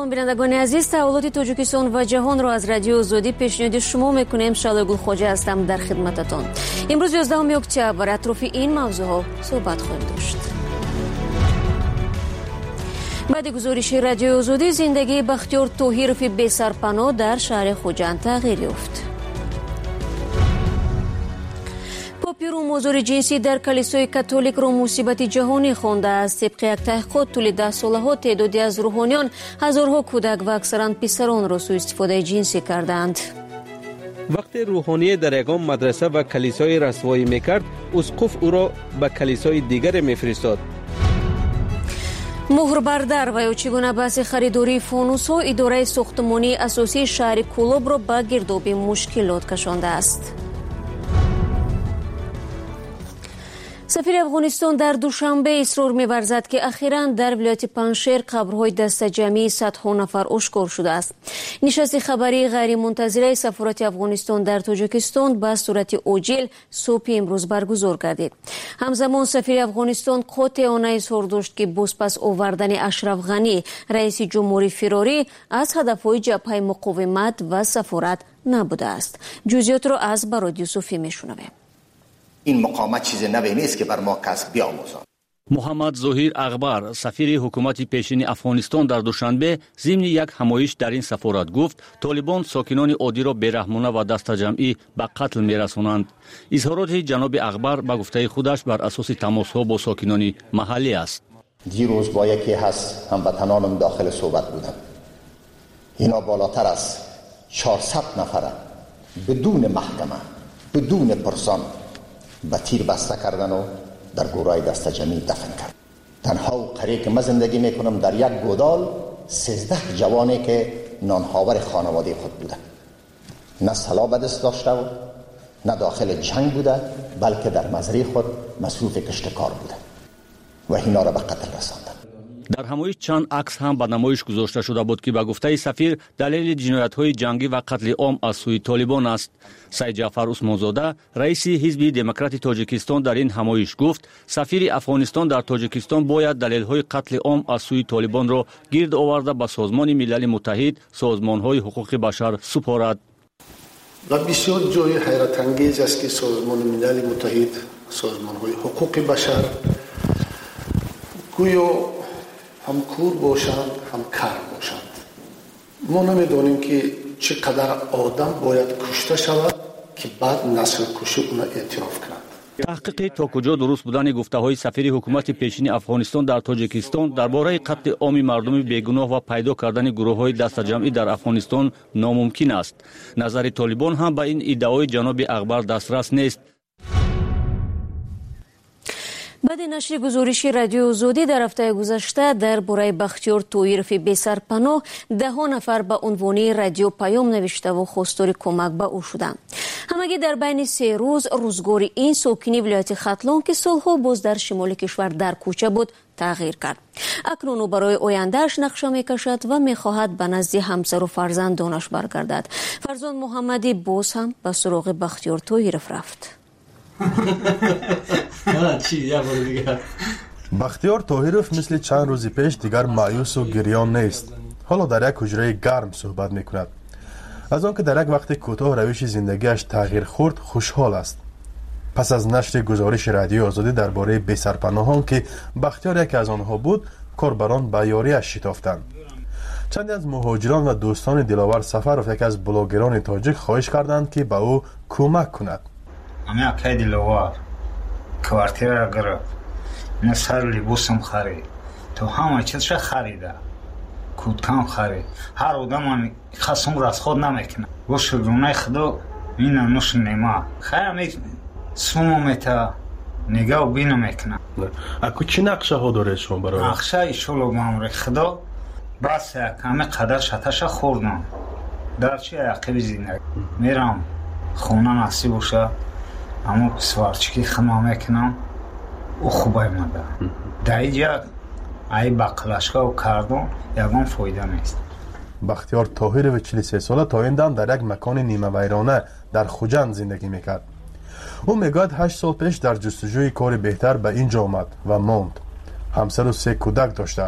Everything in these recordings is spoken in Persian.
سلام بینندگان عزیز، تحولات تاجیکستان و جهان را از رادیو آزادی پیشنهاد شما میکنیم. شعله گلخواجه هستم در خدمتتان. امروز 11 اکتبر بر اطراف این موضوع ها صحبت خواهیم داشت. بعد گزارش رادیو آزادی، زندگی بختیار طاهرов بسرپناه در شهر خوجند تغییر یافت. پاپیرو موضوع جنسی در کلیسای کاتولیک را مصیبت جهانی خوانده است. طبق یک تحقیقات طول 10 سالها تعدادی از روحانیان هزارها کودک و اکثرا پسران را سوء استفاده جنسی کردند. وقتی روحانی در یگان مدرسه و کلیسای رسوایی میکرد، اسقف او را به کلیسای دیگر میفرستاد. مهر بردر و یا چگونه بحث خریداری فانوس ها اداره ساختمانی اساسی شهر کولاب را به گرداب مشکلات کشانده است. سفیر افغانستان در دوشنبه اصرار می‌ورزد که اخیراً در ولایت پنجشیر قبرهای دسته‌جمعی صدها نفر آشکار شده است. نشست خبری غیر منتظره سفارت افغانستان در تاجیکستان به صورت عاجل صبح امروز برگزار گردید. همزمان سفیر افغانستان قاطعانه اظهار داشت که بازپس آوردن اشرف غنی رئیس جمهوری فراری از هدف‌های جبهه مقاومت و سفارت نبوده است. جزئیات را از براد یوسفی می‌شنویم. این مقاومت چیز نوی نیست که بر ما کس بیاموزد. محمد ظهیر اغبر، سفیر حکومت پیشین افغانستان در دوشنبه ضمن یک همایش در این سفارت گفت طالبان ساکنان عادی را بیرحمانه و دسته‌جمعی به قتل می‌رسانند. اظهارات جناب اغبر به گفته خودش بر اساس تماس‌ها با ساکنان محلی است. دیروز با یکی از هموطنانم داخل صحبت بودم. اینا بالاتر از 400 نفر بدون محکمه، بدون پرسان به تیر بسته کردن و در گورای دسته‌جمعی دفن کرد. تنها و قریه که من زندگی میکنم در یک گودال 13 جوانی که نانهاور خانواده خود بوده، نه سلاح به دست داشته و نه داخل جنگ بوده، بلکه در مزرعه خود مصروف کشت کار بوده و اینا را به قتل رساندن. در همایش چند عکس هم به نمایش گذاشته شده بود که به گفته سفیر دلیل جنایت‌های جنگی و قتل عام از سوی طالبان است. سید جعفر عثمانزاده، رئیس حزب دموکرات تاجیکستان، در این همایش گفت سفیر افغانستان در تاجیکستان باید دلیل‌های قتل عام از سوی طالبان را گرد آورده به سازمان ملل متحد، سازمان‌های حقوق بشر سپارد. و بسیار جای حیرت انگیز است که سازمان ملل متحد، سازمان‌های حقوق بشر گویا هم کور باشند هم کر باشند. ما نمیدانیم که چقدر آدم باید کشته شود که بعد نسل کشی اون اعتراف کنند. تحقیق تا کجا درست بودن گفته‌های سفیر حکومت پیشین افغانستان در تاجیکستان درباره قتل عام مردم بیگناه و پیدا کردن گروه‌های دسته‌جمعی در افغانستان ناممکن است. نظر طالبان هم به این ادعای جناب اغبر دسترس نیست. بعد نشر گزارش رادیو آزادی در هفته گذشته درباره بختیار طاهرов بسرپناه 10 نفر به عنوان رادیو پیام نوشته و خواستار کمک به او شدند. همگی در بین 3 روز روزگار این ساکنی ولایت ختلان که سالها باز در شمال کشور در کوچه بود تغییر کرد. اکنون او برای آیندهش نقشه میکشد و میخواهد به نزد همسر و فرزندانش برگردد. فرزند محمدی باز هم به سراغ بختیار طاهرов رفت. بختیار طاهرов مثل چند روز پیش دیگر مایوس و گریان نیست. حالا در یک حجره گرم صحبت میکند. از آنکه در یک وقت کوتاه روش زندگیش تغییر خورد خوشحال است. پس از نشر گزارش رادیو آزادی درباره بسرپناهان که بختیار یکی از آنها بود، کاربران به یاریش شتافتند. چندی از مهاجران و دوستان دلاور سفر رفت یک از بلاگران تاجیک خواهش کردند که به او کمک کند. امی اکای دلاور کوارتیر را گرفت، من سر لباسم خرید، تو همه چیزش خریده، کودکم خرید. هر آدم خواستم را از خود نمیکنه. و شکرانه خدا این نوش نیمه خیلی سومتا نگاه و بینه میکنه. اکو چی نقشه ها داره شما برای؟ نقشه ایشالله بامر خدا بس کمی قدر شتش خوردم در چی عقیب زینه میرم خونه نصیب باشه اما سوارچکی خما میکنم او خوبه مده در اینجا ای بقلشگاه و کردم یکم فایده نیست. بختیار طاهرов 43 ساله تا این دم در یک مکان نیمه ویرانه در خوجند زندگی میکرد. او میگوید 8 سال پیش در جستجوی کار بهتر به اینجا آمد و ماند. همسر و 3 کودک داشته است.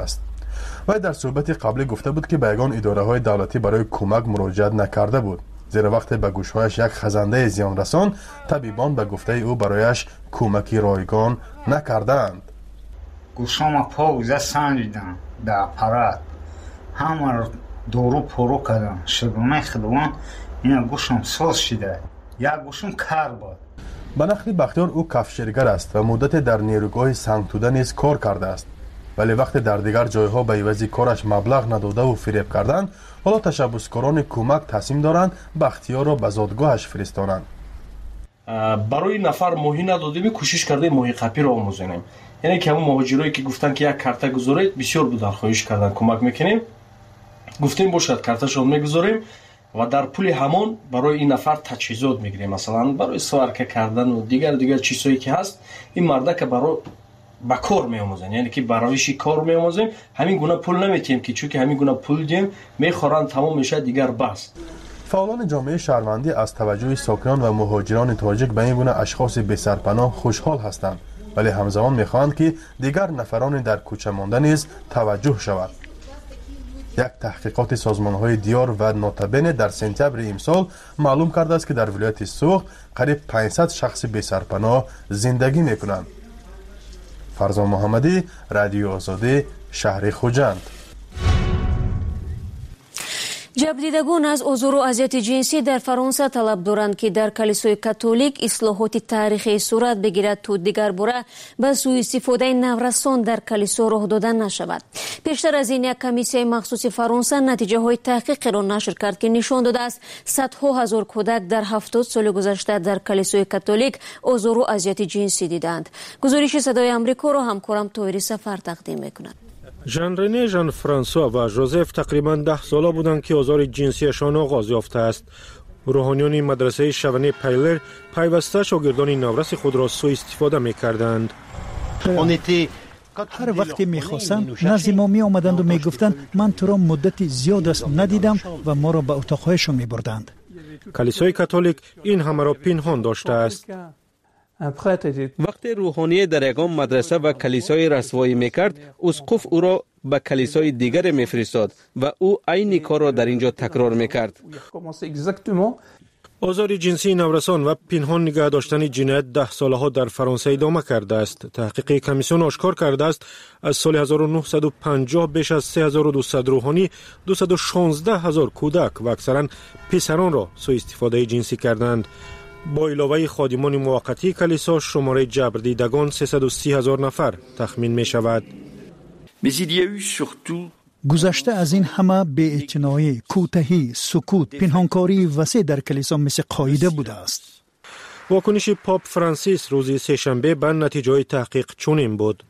و در صحبت قبلی گفته بود که به یگان اداره های دولتی برای کمک مراجعت نکرده بود، زیرا وقتی به گوشهایش یک خزنده زیان رسان، طبیبان به گفته او برایش کمکی رایگان نکردند. گوشام پاوزه سنجیدم در اپارات، همه رو دورو پرو کردم، شگونه خدوان این گوشم سوز شده، یک گوشم کار بود. به نقل بختیار او کفشیرگر است و مدت در نیروگاه سنگتوده نیز کار کرده است، ولی وقتی در دیگر جایها به عوض کارش مبلغ نداده و فریب کردند، حالا تشبسکاران کمک تصمیم دارند بختیار را به زادگاهش فرستانند. برای نفر ماهی ندادیم، کوشش کرده ماهی قپی را آموزانیم. یعنی که همون مهاجرایی که گفتن که یک کارت گذارید، بسیار بود درخواست کردن کمک میکنیم، گفتیم باشد کارتشون میگذاریم و در پول همان برای این نفر تجهیزات میگیریم، مثلا برای سوارکه کردن و دیگر چیزایی که هست. این مرده که برای با کار میآموزن، یعنی که برایش کار میآموزیم، همین گونه پول نمیتیم که چون که همین گونه پول دیم میخورن تمام میشه دیگر بس. فعالان جامعه شهروندی از توجه ساکنان و مهاجران تاجیک به این گونه اشخاص بی سرپناه خوشحال هستند، ولی همزمان میخواهند که دیگر نفران در کوچه مانده نیز توجه شود. یک تحقیقات سازمان‌های دیار و نوتابن در سپتامبر امسال معلوم کرده است که در ولایت سوخ قریب 500 شخص بی سرپناه زندگی میکنند. فرزان محمدی، رادیو آزادی، شهر خوجند. جبردیدگان از ازور و اذیت جنسی در فرانسه طلب دارند که در کلیسای کاتولیک اصلاحات تاریخی صورت بگیرد تا دیگر باره به سوء استفاده نورسان در کلیسا راه داده نشود. پیشتر از این یک کمیسیون مخصوص فرانسه نتیجه های تحقیق را نشر کرد که نشان داده است صدها هزار کودک در 70 سال گذشته در کلیسای کاتولیک ازور و اذیت جنسی دیدند. گزارش صدای آمریکا را همکارم تویری سفر تقدیم می‌کند. ژان رنه، ژان فرانسوا و ژوزف تقریباً 10 ساله بودند که آزار جنسیشان آغاز یافته است. روحانیان مدرسه شونی پیلر پیوسته شاگردان نورس خود را سوء استفاده می‌کردند. هر وقتی می‌خواستند نزد ما می‌آمدند و می‌گفتند من تو را مدت زیاد است ندیدم و ما را به اتاق‌هایشان می‌بردند. کلیسای کاتولیک این همه را پنهان داشته است. وقتی روحانی در یگان مدرسه و کلیسای رسوایی میکرد، اسقف او را به کلیسای دیگر میفرستاد و او عین کار را در اینجا تکرار میکرد. آزار جنسی نورسان و پنهان نگه داشتن جنایت 10 ساله ها در فرانسه ادامه کرده است. تحقیق کمیسیون آشکار کرده است از سال 1950 بیش از 3200 روحانی 216,000 کودک و اکثرا پسران را سوء استفاده جنسی کردند. با علاوه خادمان موقتی کلیسا شماره جبردیدگان 330,000 نفر تخمین می شود. گذشته از این همه بی‌اعتنایی، کوتاهی، سکوت، پنهانکاری وسیع در کلیسا مثل قاعده بوده است. واکنش پاپ فرانسیس روز سه‌شنبه به نتیجه تحقیق چنین بود.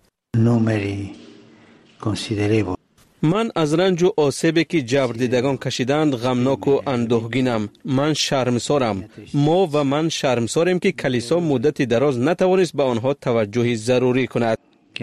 من از رنج و آسیبی که جبردیدگان کشیدند غمناک و اندوهگینم. من شرمسارم. ما و من شرمساریم که کلیسا مدت دراز نتوانست به آنها توجه ضروری کند.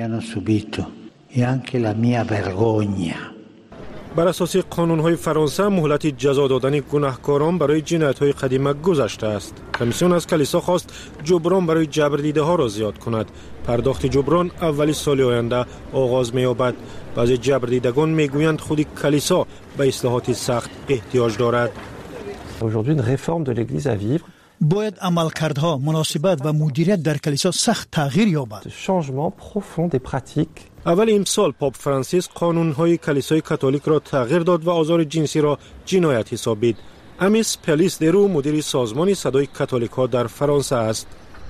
بر اساس قانون‌های فرانسه مهلت جزا دادن گناهکاران برای جنایت‌های قدیمه گذشته است. کمیسیون از کلیسا خواست جبران برای جبردیده‌ها را زیاد کند. پرداخت جبران اولی سال آینده آغاز می‌یابد. بعضی جبردیدگان می‌گویند خود کلیسا به اصلاحات سخت احتیاج دارد. باید عملکردها، مناسبت و مدیریت در کلیسا سخت تغییر یابد. اول امسال پاپ فرانسیس قانون‌های کلیسای کاتولیک را تغییر داد و آزار جنسی را جنایت حسابید. امیس پلیس درو مدیر سازمان صدای کاتولیک‌ها در فرانسه است.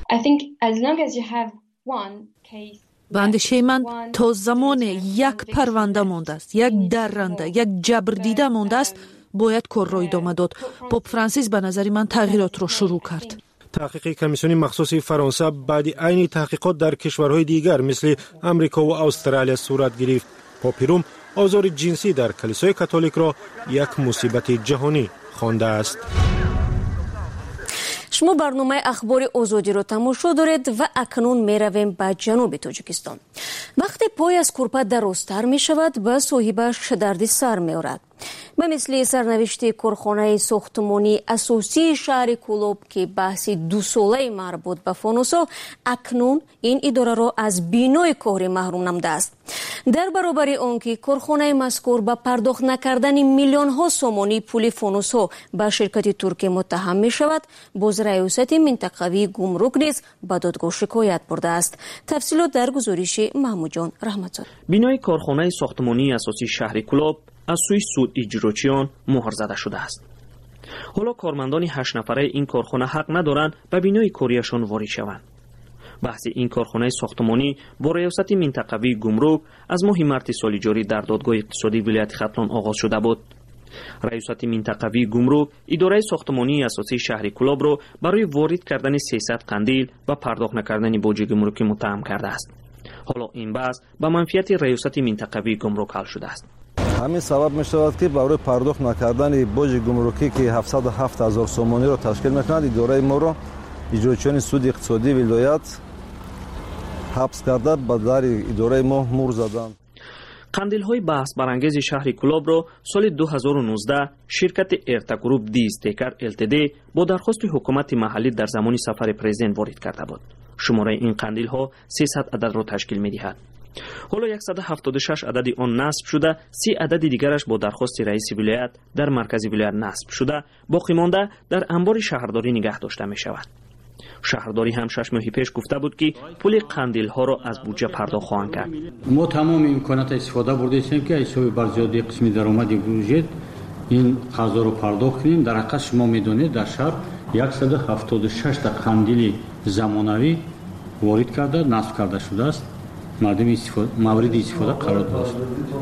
به اندیشه من تا زمان یک پرونده مانده است، یک درنده، یک جبردیده مانده است، باید کار را ادامه داد. پاپ فرانسیس به نظر من تغییرات را شروع کرد. تحقیق کمیسیون مخصوص فرانسه بعد عین تحقیقات در کشورهای دیگر مثل امریکا و استرالیا صورت گرفت. پاپ روم آزار جنسی در کلیسای کاتولیک را یک مصیبت جهانی خوانده است. شما برنامه اخبار آزادی را تماشا دارید و اکنون می رویم به جنوب تاجیکستان. وقتی پای از کورپا درازتر می شود به صاحبش درد سر می آورد. به مثل سرنوشت کارخانه ساختمانی اساسی شهر کولوب که بحث 2 ساله مربوط به فانوسا اکنون این اداره را از بینای کار محروم نموده است. در برابر آنکه کارخانه مذکور به پرداخت نکردن میلیون ها سومانی پول فانوس ها به شرکت ترکی متهم می شود، باز ریاست منطقوی گمرک نیز به دادگاه شکایت برده است. تفصیلات در گزارش محمود جان رحمتزاده. بینای کارخانه ساختمانی اساسی شهر کولوب از سوی سود اجراچیان مهر زده شده است. حالا کارمندان 8 نفره این کارخانه حق ندارند به بینای کاریشان وارد شوند. بحث این کارخانه ساختمانی با ریاست منطقوی گمرک از ماه مارس سال جاری در دادگاه اقتصادی ولایت ختلان آغاز شده بود. ریاست منطقوی گمرک اداره ساختمانی اساسی شهر کولوب را برای وارد کردن 300 قندیل و پرداخت نکردن باج گمرکی متهم کرده است. حالا این بحث به منفیت ریاست منطقوی گمرک حل شده است. همین سبب می شود که برای پرداخت نکردن باج گمرکی که 707,000 سومانی را تشکیل می‌کند اداره ما را اجراچیان سود اقتصادی ولایت حبس کرده به در اداره ما مهر زدند. قندیل های بحث برانگیز شهر کولوب را سال 2019 شرکت ارتا گروپ دی استیکر LTD با درخواست حکومت محلی در زمان سفر پرزیدنت وارد کرده بود. شماره این قندیل ها 300 عدد را تشکیل می دهد. حالا 176 عدد آن نصب شده، 30 عدد دیگرش با درخواست رئیس ولایت در مرکز ولایت نصب شده، باقی مانده در انبار شهرداری نگه داشته می شود. شهرداری هم 6 ماه پیش گفته بود که پول قندیل ها را از بودجه پرداخت خواهند کرد. ما تمام امکانات استفاده برده ایم که حساب برزیادی قسمی درآمدی بودجه این قضا رو پرداخت کنیم. در حقیقت شما میدونید در شهر 176 تا قندیل زمانوی وارد کرده نصب کرده شده است. مردم مورد استفاده قرار داشت.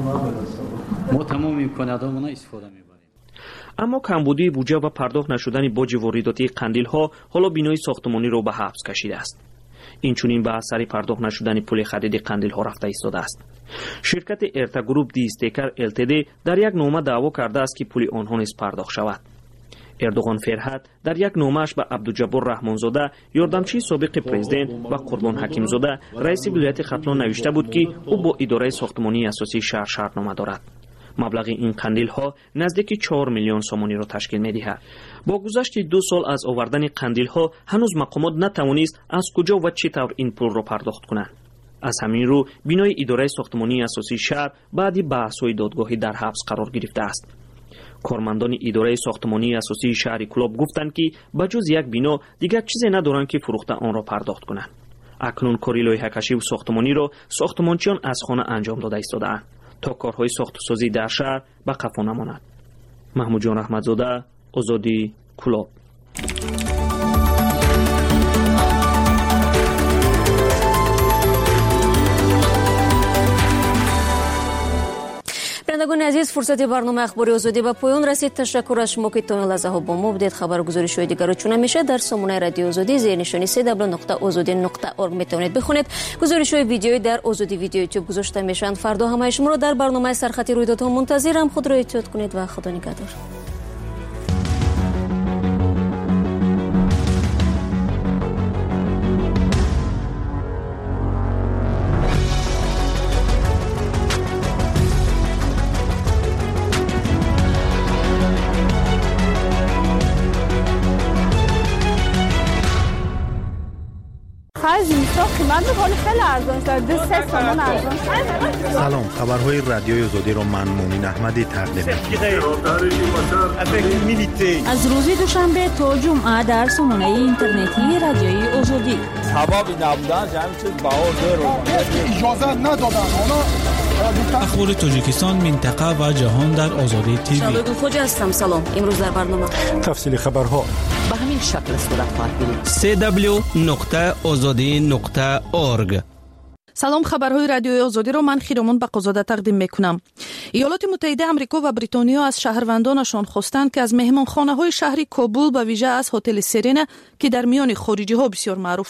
ما تمام امکاناتمون را استفاده می‌بریم. اما کمبودی بودجه و پرداخت نشدن باج وارداتی قندیل ها حالا بینای ساختمانی را به حبس کشیده است. این چنین به اثر پرداخت نشدن پول خرید قندیل ها رفته ایستاده است. شرکت ارتا گروپ دی استیکر LTD در یک نامه دعوا کرده است که پول آنها نیز پرداخت شود. اردوغان فرهاد در یک نامه‌اش به عبدالجبار رحمانزاده یاردمچی سابق پرزیدنت و قربان حکیمزاده رئیس ولایت ختلان نوشته بود که او با اداره ساختمانی اساسی شهر شرطنامه دارد. مبلغ این قندیل ها نزدیک 4 میلیون سومانی را تشکیل می دهد. با گذشت 2 سال از آوردن قندیل ها هنوز مقامات نتوانست از کجا و چطور این پول را پرداخت کنند. از همین رو بینای اداره ساختمانی اساسی شهر بعد بحث‌های دادگاهی در حبس قرار گرفته است. کارمندان اداره ساختمانی اساسی شهر کولوب گفتند که بجز یک بینا دیگر چیزی ندارند که فروخته آن را پرداخت کنند. اکنون کاری لایحه کشی و ساختمانی را ساختمانچیان از خانه انجام داده ایستاده‌اند تا کارهای ساخت و سازی در شهر به قفا نماند. محمود جان رحمتزاده، آزادی، کولوب. شنوندگان عزیز، فرصت برنامه اخباری آزادی به پایان رسید. تشکر از شما که تا این لحظه ها با ما بودید. خبرگزاری‌های دیگر را چون همیشه در سامانه رادیو آزادی زیر نشانی www.azadi.org میتونید بخونید. گزارش‌های ویدیویی در آزادی ویدیو یوتیوب گذاشته میشن. فردا همه شما را در برنامه سرخط رویدادها منتظرم. خود را احتیاط کنید و خدا نگهدار. سلام، خبرهای رادیوی آزادی را من مومن احمدی تقدیم می‌کنم. از روز دوشنبه تا جمعه در سامانه اینترنتی رادیوی آزادی. سبب نبودن همین چیز بهار اجازه ندادن. اخبار تاجیکستان، منطقه و جهان در آزادی تیوی. شادو خوجا هستم. سلام. امروز در برنامه تفصیل خبرها به همین شکل صورت خواهد گرفت. www.azadi.org. سلام، خبرهای رادیوی آزادی را من خیرمون بقازاده تقدیم میکنم. ایالات متحده آمریکا و بریتانیا از شهروندانشان خواستند که از مهمانخانه‌های شهری کابل به ویژه از هتل سرنا که در میان خارجی‌ها بسیار معروف است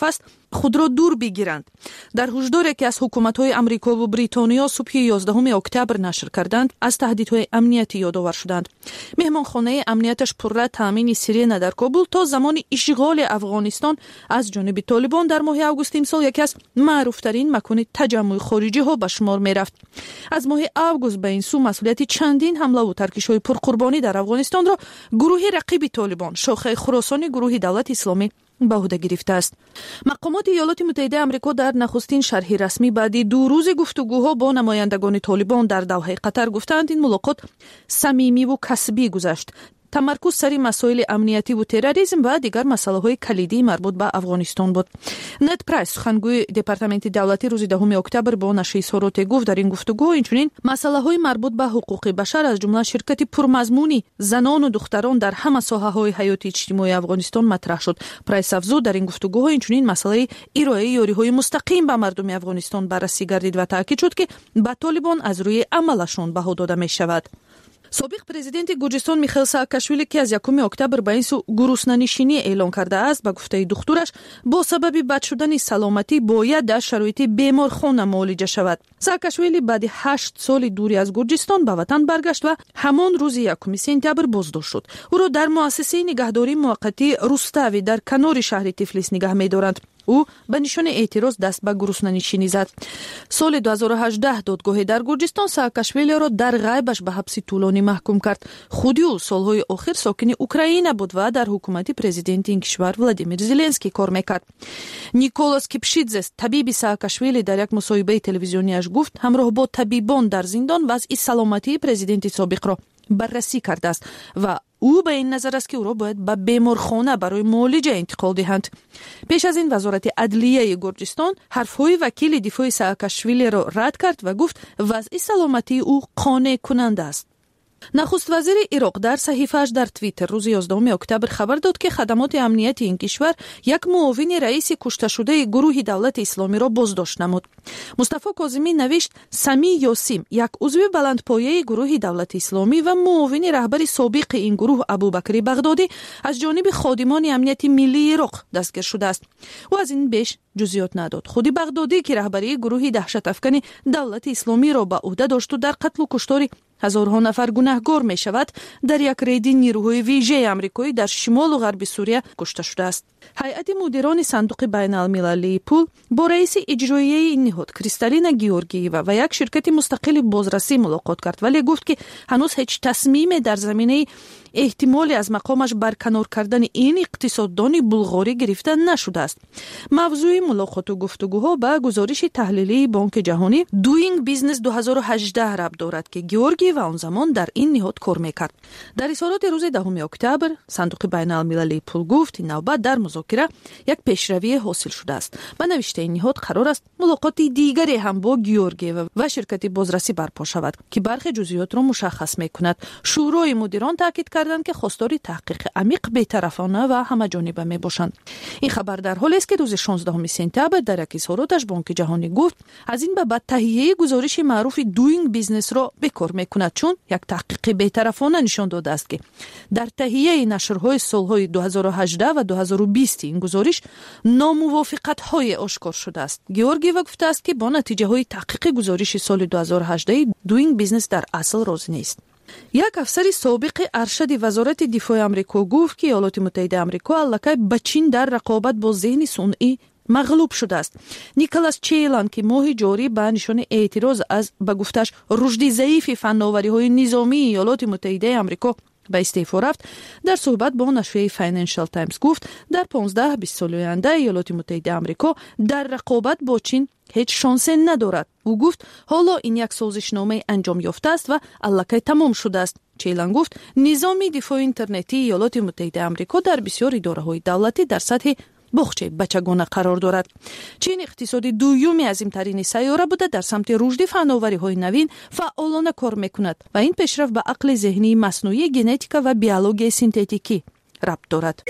خود را دور بگیرند. در هشداری که از حکومت‌های آمریکا و بریتانیا صبح 11 اکتبر نشر کردند، از تهدیدهای امنیتی یادآور شدند. مهمانخانه امنیتش پرره تامین سیرین در کابل تا زمان اشغال افغانستان از جانب طالبان در ماه آگوست امسال یکی از معروف‌ترین مکان تجمع خارجی‌ها به شمار می‌رفت. از ماه آگوست به این سو مسئولیت چندین حمله و ترکش‌های پرقربانی در افغانستان را گروه رقیب طالبان، شاخه خراسان گروه دولت اسلامی به عهده گرفته است. مقامات ایالات متحده آمریکا در نخستین شرح رسمی بعد 2 روز گفتگوها با نمایندگان طالبان در دوحه قطر گفتند این ملاقات صمیمی و کسبی گذشت. تمرکز سر مسائل امنیتی و تروریسم و دیگر مسائل کلیدی مربوط به افغانستان بود. نت پرایس، سخنگوی دپارتمنت دولتی، روز 10 اکتبر با نشریه ساروت گفت در این گفتگو اینچنین مسائل‌های مربوط به حقوق بشر از جمله شرکت پرمضمونی زنان و دختران در همه ساحه‌های حیاتی اجتماعی افغانستان مطرح شد. پرایس افزود در این گفتگوها اینچنین مسئله ارائه یاری‌های مستقیم به مردم افغانستان بررسی گردید و تاکید شد که به طالبان از روی عملشون بها داده می‌شود. سابق پرزیدنت گرجستان میخائیل سااکاشویلی که از 1 اکتبر به این سو گرسنه‌نشینی اعلام کرده است، به گفته دخترش با سبب بد شدن سلامتی باید در شرایط بیمارخانه معالجه شود. سااکاشویلی بعد 8 سال دوری از گرجستان به وطن برگشت و همان روز 1 سپتامبر بازداشت شد. او را در مؤسسه نگهداری موقتی روستاوی در کنار شهر تفلیس نگه می‌دارند. او به نشان اعتراض دست به گرسنه‌نشینی زد. سال 2018 دادگاه در گرجستان سااکاشویلی را در غیبش به حبس طولانی محکوم کرد. خودی او سالهای آخر ساکن اوکراین بود و در حکومت پرزیدنت این کشور ولادیمیر زلنسکی کار میکرد. نیکولاس کیپشیدزس، طبیب سااکاشویلی، در یک مصاحبه تلویزیونیش گفت همراه با طبیبان در زندان وضع سلامتی پرزیدنت سابق را بررسی کرده است و او به این نظر است که او را باید به بیمارخانه برای معالجه انتقال دهند. پیش از این وزارت عدلیه گرجستان حرفهای وکیل دفاع سااکاشویلی را رد کرد و گفت وضع سلامتی او قانع کننده است. نخست وزیر عراق در صحیفه‌اش در توییتر روز 11 اکتبر خبر داد که خدمات امنیتی این کشور یک معاون رئیس کشته شده گروه دولت اسلامی را بازداشت نمود. مصطفی کاظمی نوشت سمی یاسیم، یک عضو بلندپایه گروه دولت اسلامی و معاون رهبر سابق این گروه ابوبکر بغدادی از جانب خادمان امنیت ملی عراق دستگیر شده است. و از این بیش جزئیات نداد. خود بغدادی که رهبری گروه دهشت افکن دولت اسلامی را به عهده داشت و در قتل و کشتار هزارها نفر گناهکار می شود، در یک رید نیروهای ویژه آمریکایی در شمال و غرب سوریه کشته شده است. هیئت مدیران صندوق بین المللی پول با رئیس اجرایی این نهاد کریستالینا گیورگییوا و یک شرکت مستقل بازرسی ملاقات کرد، ولی گفت که هنوز هیچ تصمیم در زمینه احتمالی از مقامش برکنار کردن این اقتصاددان بلغاری گرفته نشده است. موضوع ملاقات و گفتگوها به گزارش تحلیلی بانک جهانی دوینگ بیزنس 2018 ربط دارد که گیورگییوا آن زمان در این نهاد کار میکرد. در اظهارات روز 10 اکتبر صندوق بین المللی پول گفت این نوبت در مذاکره یک پیشروی حاصل شده است. به نوشته این نهاد قرار است ملاقات دیگری هم با گیورگییوا و شرکت بازرسی برپا شود که برخی جزئیات را مشخص میکند. شورای مدیران تاکید کردند که خواستار تحقیق عمیق، بی‌طرفانه و همه‌جانبه میباشند. این خبر در حالی است که روز 16 سپتامبر در یک اظهاراتش بانک جهانی گفت از این به بعد تهیه گزارش معروف دوینگ بیزنس را به کار میکند، چون یک تحقیق بی‌طرفانه نشان داده است که در تهیه نشرهای سالهای 2018 و 2020 این گزارش ناموافقت‌های آشکار شده است. گیورگییوا گفته است که با نتیجه‌های تحقیق گزارش سال 2018 دوینگ بیزنس در اصل راضی نیست. یک افسر سابق ارشد وزارت دفاع آمریکا گفت که ایالات متحده آمریکا الکی به چین در رقابت با ذهن صنعی مغلوب شده است. نیکلاس چیلان که ماه جاری به نشان اعتراض از به گفتش رشد ضعیف فناوری‌های نظامی ایالات متحده آمریکا به استعفا رفت، در صحبت با نشریه فاینانشال تایمز گفت در 15-20 سال آینده ایالات متحده آمریکا در رقابت با چین هیچ شانسی ندارد. او گفت حالا این یک سازشنامه انجام یافته است و الکی تمام شده است. چیلان گفت نظام دفاع اینترنتی ایالات متحده آمریکا در بسیار اداره‌های دولتی در سطح باغچه بچگانه قرار دارد. چین اقتصادی دومی عظیم‌ترین سیاره بوده، در سمت رشد فناوری‌های نوین فعالانه کار می‌کند و این پیشرفت به عقل ذهنی مصنوعی، ژنتیک و بیولوژی سنتتیکی ربط دارد.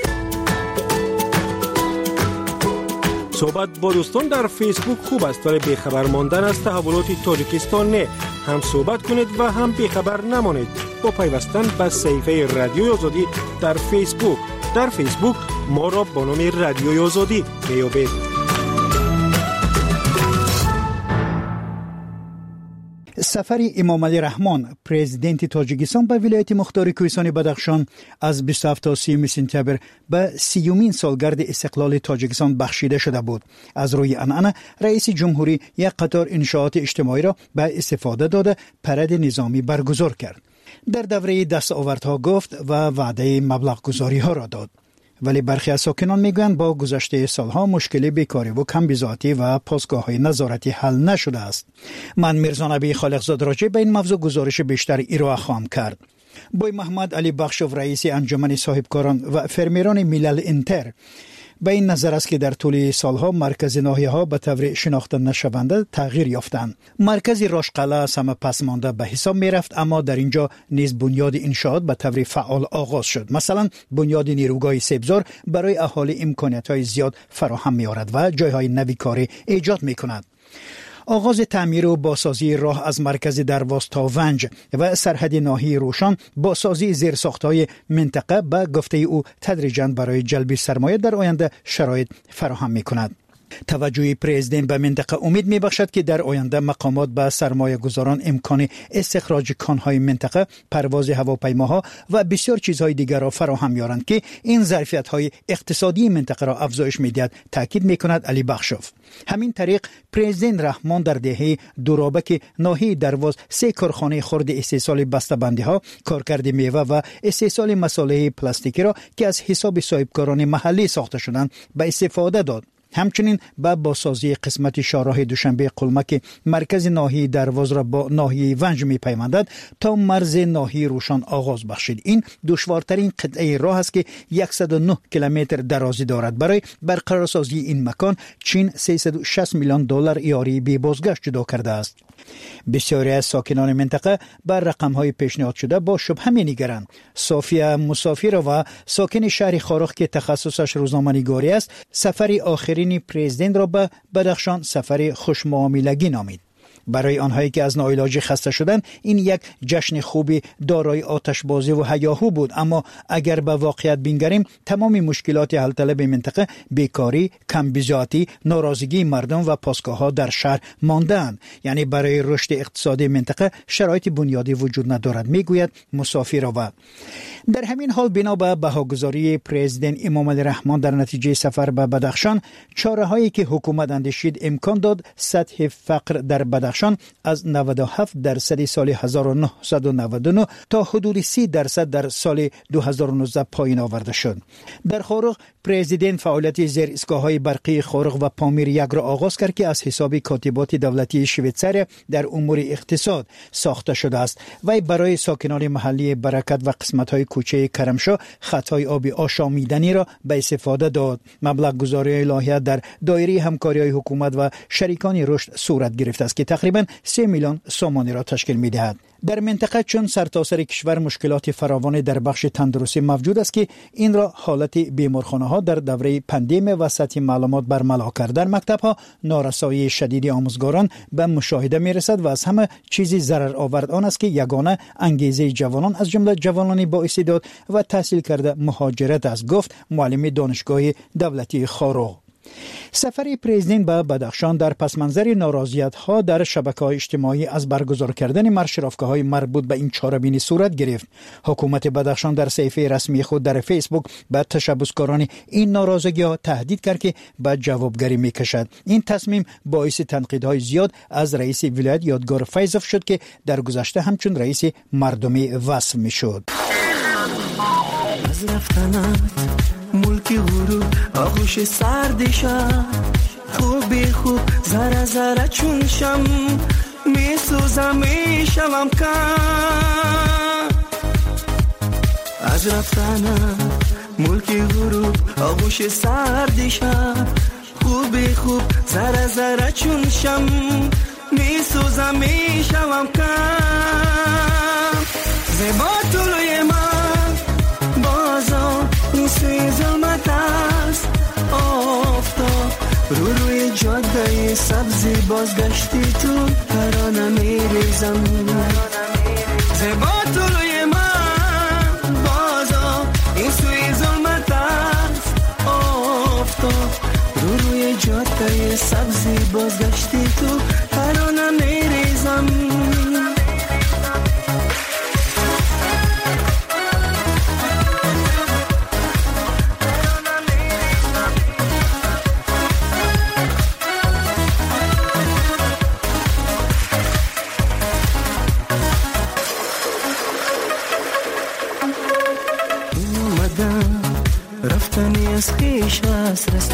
صحبت با دوستان در فیسبوک خوب است، ولی بیخبر ماندن از تحولات تاجیکستان نه. هم صحبت کنید و هم بیخبر نمانید با پیوستن به صفحه رادیوی آزادی در فیسبوک. در فیسبوک ما را با نام رادیوی آزادی بیابید. سفر امام علی رحمان پرزیدنت تاجیکستان به ولایت مختار کوهستان بدخشان از 27 تا 30 سپتامبر به 30مین سالگرد استقلال تاجیکستان بخشیده شده بود. از روی آن رئیس جمهوری یک قطار انشاءات اجتماعی را به استفاده داده پرد نظامی برگزار کرد. در دوره دستاوردها گفت و وعده مبلغ گذاری ها را داد. ولی برخی از ساکنان میگویند با گذشته سالها مشکل بیکاری و کم بزاعتی و پاسگاه‌های نظارتی حل نشده است. من میرزا نبی خالقزاد راجع به این موضوع گزارش بیشتر ارائه خواهم کرد. بوی محمد علی بخشوف رئیس انجمن صاحبکاران و فرمیران ملل انتر به این نظر است که در طول سالها مرکز ناحیه‌ها به طور شناخته نشونده تغییر یافتند. مرکز راشقله از همه پس مانده به حساب می رفت، اما در اینجا نیز بنیاد انشاءات به طور فعال آغاز شد. مثلا بنیاد نیروگاه سبزار برای اهالی امکانیت‌های زیاد فراهم می‌آورد و جای‌های نوی کاری ایجاد می‌کند. آغاز تعمیر و بازسازی راه از مرکز درواز تا ونج و سرحد ناحیه روشان بازسازی زیرساخت‌های منطقه به گفته او تدریجاً برای جلب سرمایه در آینده شرایط فراهم می‌کند. توجه پرزیدنت به منطقه امید می‌بخشد که در آینده مقامات به سرمایه گذاران امکان استخراج کان‌های منطقه، پرواز هواپیماها و بسیار چیزهای دیگر را فراهم می‌آورند که این ظرفیت‌های اقتصادی منطقه را افزایش می‌دهد، تاکید می‌کند علی بخشوف. همین طریق پرزیدنت رحمان در دهه دورابک ناحیه درواز 3 کارخانه خرد استحصال بسته‌بندی‌ها، کارکرد میوه و استحصال مصالح پلاستیکی را که از حساب صاحبکاران محلی ساخته شدند به استفاده داد. همچنین با بازسازی قسمت شاهراه دوشنبه قلمک مرکز ناحیه درواز را با ناحیه ونج می‌پیوندد تا مرز ناحیه روشان آغاز بخشید. این دشوارترین قطعه راه است که 109 کیلومتر درازی دارد. برای برقرارسازی این مکان چین 360 میلیون دلار یاری بی بازگشت جدا کرده است. بسیاری از ساکنان منطقه بر رقم‌های پیشنهاد شده با شبهه می‌نگرند. صافیه مسافر و ساکن شهر خارخ که تخصصش روزنامه‌نگاری است، سفر آخرین پرزیدنت را به بدخشان سفر خوشمعاملگی نامید. برای آنهایی که از ناعلاجی خسته شدند این یک جشن خوبی دارای آتشبازی و هیاهو بود، اما اگر به واقعیت بنگریم تمام مشکلات حل طلب منطقه، بیکاری، کم بزاعتی، ناراضگی مردم و پاسگاه‌ها در شهر مانده‌اند. یعنی برای رشد اقتصادی منطقه شرایط بنیادی وجود ندارد، میگوید مسافروا. در همین حال بنا به بهاگذاری پرزیدنت امام علی رحمان در نتیجه سفر به بدخشان، چاره‌هایی که حکومت اندیشید امکان داد سطح فقر در بدخشان از 97% سال 1999 تا حدود 30% در سال 2019 پایین آورده شد. در خارق پرزیدنت فعالیت زیر ایستگاه‌های برقی خارق و پامیر یک را آغاز کرد که از حساب کاتبات دولتی شویتزر در امور اقتصاد ساخته شده است. و برای ساکنان محلی برکت و قسمت‌های کوچه کرمشاه خطای آب آشامیدنی را به استفاده داد. مبلغ گذاری لایحه در دایره همکاری‌های حکومت و شریکان رشد صورت گرفته است که تقریباً 3 میلیون سومانی را تشکیل می‌دهد. در منطقه چون سرتاسر کشور مشکلات فراوان در بخش تندرستی موجود است که این را حالت بیمارخانه‌ها در دوره پندمی و سطح معلومات برملا کرد. در مکتب‌ها نارسایی شدید آموزگاران به مشاهده می‌رسد و از همه چیزی ضرر آورد آن است که یگانه انگیزه جوانان از جمله جوانان با استعداد و تحصیل کرده مهاجرت است، گفت معلم دانشگاه دولتی خارق. سفر پرزیدنت به بدخشان در پس منظر ناراضیت‌ها در شبکه‌های اجتماعی از برگزار کردن مرش رافگاه‌های مربوط به این چاره‌بینی صورت گرفت. حکومت بدخشان در صفحه رسمی خود در فیسبوک به تشبثکاران این ناراضگی‌ها تهدید کرد که به جوابگری می‌کشد. این تصمیم باعث تنقیدهای زیاد از رئیس ولایت یادگار فیضوف شد که در گذشته همچون رئیس مردمی وصف می‌شد. ملکی غرور آغوش سردشم خوبی خوب زره زره چون شم می سوزم می شوم کم از رفتنم ملکی غرور آغوش سردشم خوبی خوب زره زره چون شم می سوزم می شوم کم زیبا طلوی من بازا این سوی ظلمت است آفتاب روی جاده سبزی بازگشتی تو ترانه میریزم زیبا طلوی من بازا این سوی ظلمت است آفتاب روی جاده سبزی بازگشتی تو ترانه میریزم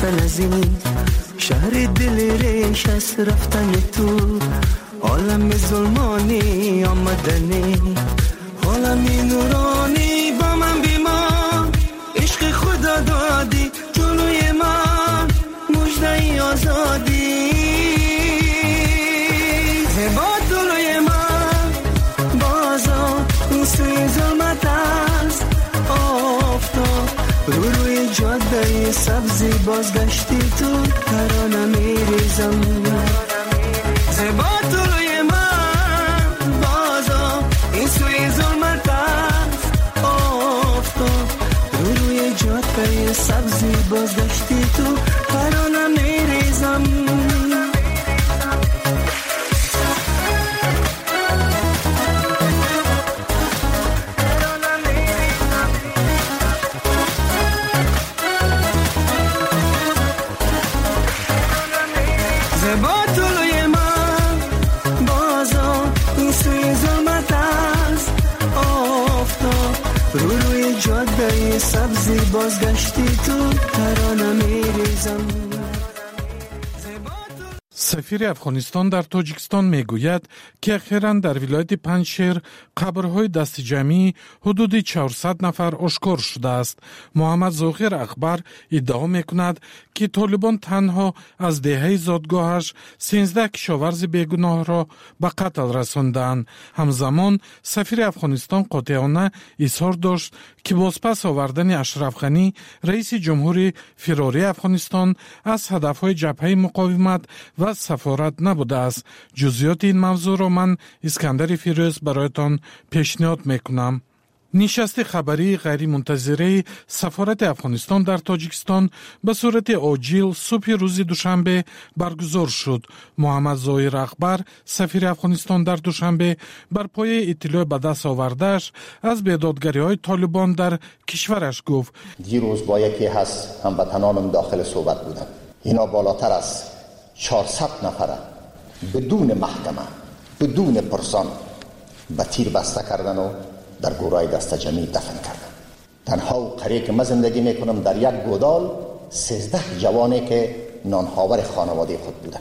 رفتن از این شهر دل ریش از رفتن تو، عالم ظلمانی آمدنی، عالم نورانی با من بیمان، عشق خدا دادی جلوی من مژده آزادی، زیبا جلوی من بازا این سوی ظلمت است آفتاب، روی جاده سبزی بازگشتی تو ترانه میریزم، زیبا جلوی من بازا این سوی ظلمت است آفتاب، روی جاده سبزی بازگشتی تو ترانه میریزم. سبزی بازگشتی تو ترانه میریزم. سفیر افغانستان در تاجیکستان میگوید که اخیراً در ولایت پنجشیر قبرهای دست جمعی حدود 400 نفر آشکار شده است. محمد ظاهر اخبار ادعا میکند که طالبان تنها از دهه زادگاهش 13 کشاورز بیگناه را به قتل رساندند. همزمان سفیر افغانستان قاطعانه اظهار داشت که بازپس آوردن اشرف غنی رئیس جمهوری فراری افغانستان از هدفهای جبهه مقاومت و سفارت نبوده است. جزئیات این موضوع را من اسکندر فیروز برایتان پیشنهاد میکنم. نشست خبری غیر منتظره سفارت افغانستان در تاجیکستان به صورت عاجل صبح روز دوشنبه برگزار شد. محمد ظاهر اخبار سفیر افغانستان در دوشنبه بر پایه اطلاع به دست آورده‌اش از بیدادگری‌های طالبان در کشورش گفت: دیروز با یکی از هموطنانم داخل صحبت بودم. اینا بالاتر از 400 نفره بدون محکمه بدون پرسان به تیر بسته کردن و در گورای دست جمعی دفن کردن. تنها و قریه که من زندگی میکنم در یک گودال 13 جوانی که نانهاور خانواده خود بودن،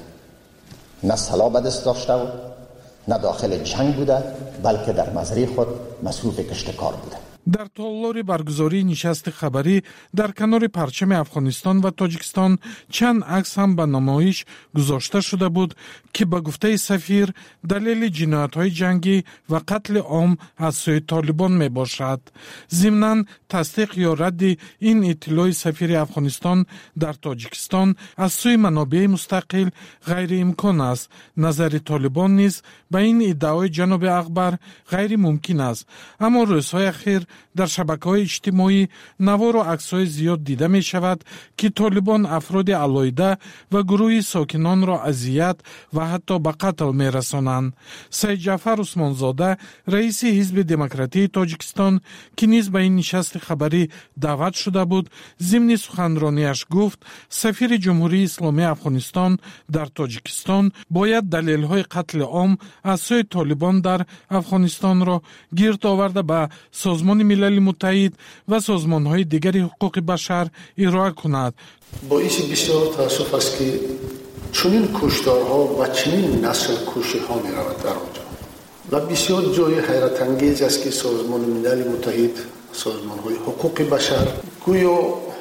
نه سلاح به دست داشته و نه داخل جنگ بوده، بلکه در مزرعه خود مصروف کشت کار بوده. در تالار برگزاری نشست خبری در کنار پرچم افغانستان و تاجیکستان چند عکس هم به نمایش گذاشته شده بود که به گفته سفیر دلیل جنایت‌های جنگی و قتل عام از سوی طالبان می باشد. ضمناً تصدیق یا رد این اطلاع سفیر افغانستان در تاجیکستان از سوی منابع مستقل غیر امکان است. نظر طالبان نیز به این ادعای جناب اخبار غیر ممکن است. اما روزهای اخیر در شبکه‌های اجتماعی نوار و عکس‌های زیاد دیده می شود که طالبان افراد علایده و گروه ساکنان را اذیت و حتی به قتل می رسانند. سید جعفر عثمانزاده رئیس حزب دموکراتی تاجیکستان که نیز به این نشست خبری دعوت شده بود، ضمن سخنرانیش گفت سفیر جمهوری اسلامی افغانستان در تاجیکستان باید دلیل‌های قتل عام از سوی طالبان در افغانستان را گرد آورده به سازمان ملل متحد و سازمان‌های دیگر حقوق بشر ارائه کند. باعث بسیار تأسف است که چنین کشتارها و چنین نسل کشی‌ها می‌رود در آنجا و بسیار جای حیرت انگیز است که سازمان ملل متحد، سازمان‌های حقوق بشر گویا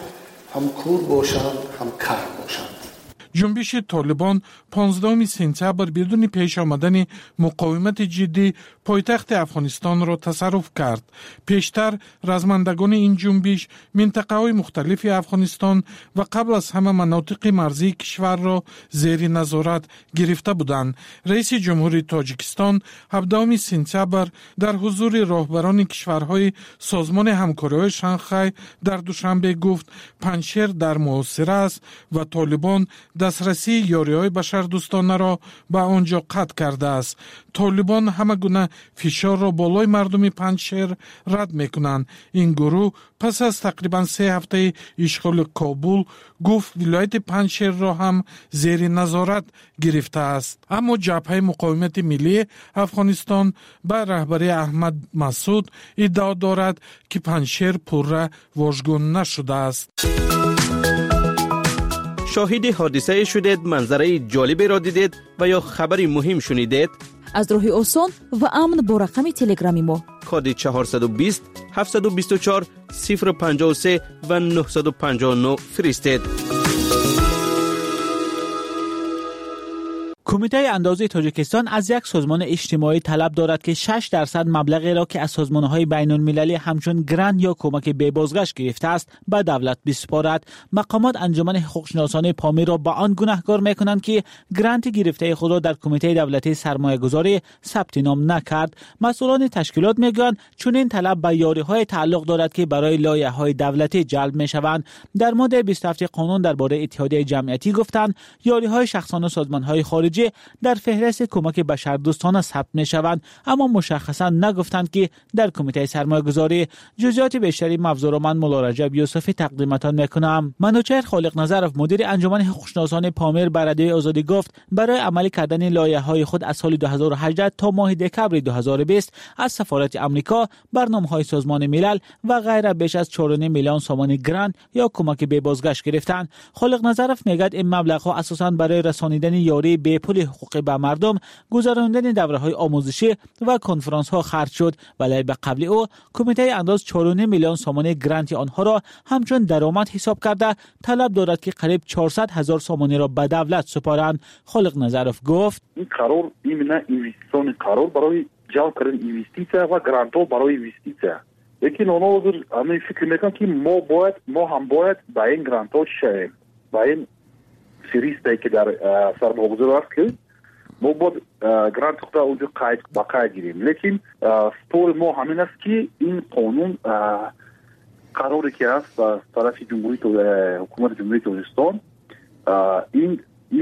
هم کور باشند هم کر باشند. جنبش طالبان 15 سپتامبر بدون پیش آمدن مقاومت جدی پایتخت افغانستان را تصرف کرد. پیشتر رزمندگان این جنبش منطقه‌های مختلف افغانستان و قبل از همه مناطق مرزی کشور را زیر نظارت گرفته بودند. رئیس جمهوری تاجیکستان 17 سپتامبر در حضور راهبران کشورهای سازمان همکاری شانگهای در دوشنبه گفت پنجشیر در محاصره است و طالبان دسترسی یاری‌های بشردوستانه را به آنجا قطع کرده است. طالبان همه گونه فشار را بالای مردم پنجشیر رد میکنند. این گروه پس از تقریبا 3 هفته اشغال کابل گفت ولایت پنجشیر را هم زیر نظارت گرفته است. اما جبهه مقاومت ملی افغانستان به رهبری احمد مسعود ادعا دارد که پنجشیر پرره واژگون نشده است. شاهد حادثه شدید، منظره جالبی را دیدید و یا خبری مهم شنیدید؟ از راه آسان و امن با رقم تلگرامی ما کد 420 724 053 و 959 فرستید. کمیته اندازه تاجیکستان از یک سازمان اجتماعی طلب دارد که 6% مبلغی را که از سازمان‌های بین‌المللی همچون گرانت یا کمک به بازگشت گرفته است به دولت بسپارد. مقامات انجمن حقوق‌شناسان پامیر را به آن گناهکار می‌کنند که گرانت گرفته خود را در کمیته دولتی سرمایه‌گذاری ثبت نام نکرد. مسئولان تشکیلات می‌گویند چون این طلب به یاری‌های تعلق دارد که برای لایحه‌های دولتی جلب می‌شوند. در ماده 27 قانون درباره اتحادیه جمعیتی گفتند یاری‌های شخصان و سازمان‌های خارجی در فهرست کمک بشردوستانه ثبت می‌شوند، اما مشخصا نگفتند که در کمیته سرمایه‌گذاری. جزئیات بیشتری موضوع را من مولا رجب یوسفی تقدیمتان می‌کنم. منوچهر خالق نظرов مدیر انجمن حقوق‌شناسان پامیر به رادیوی آزادی گفت برای عملی کردن لایحه‌های خود از سال 2018 تا ماه دکبر 2020 از سفارت آمریکا، برنامه‌های سازمان ملل و غیره بیش از 4.5 میلیون سوم گرانت یا کمک به بازگشت گرفتند. خالق نظرов میگه این مبلغ‌ها اساساً برای رسانیدن یاری به پول حقوقی به مردم، گذراندن دوره‌های آموزشی و کنفرانس‌ها خرج شد، ولی به قبل او کمیته انداز 4.5 میلیون سوم گرانت آنها را همچون درآمد حساب کرده طلب دارد که قریب 400,000 سوم را به دولت سپارند. خالق نظرов گفت این قرار ایمنا اینوستیسیون قرار برای جلب کردن اینوستیسیا و گرانت‌ها برای اینوستیسیا. لیکن اونا همین فکر میکنن که ما هم باید با این گرانت‌ها شیم، با این فریستی که در سرمایه‌گذاری است که ما باید گرانت خود اونجا قاید گیریم. لیکن طور ما همین است که این قانون قراری که است از طرف حکومت جمهوری تاجیکستان این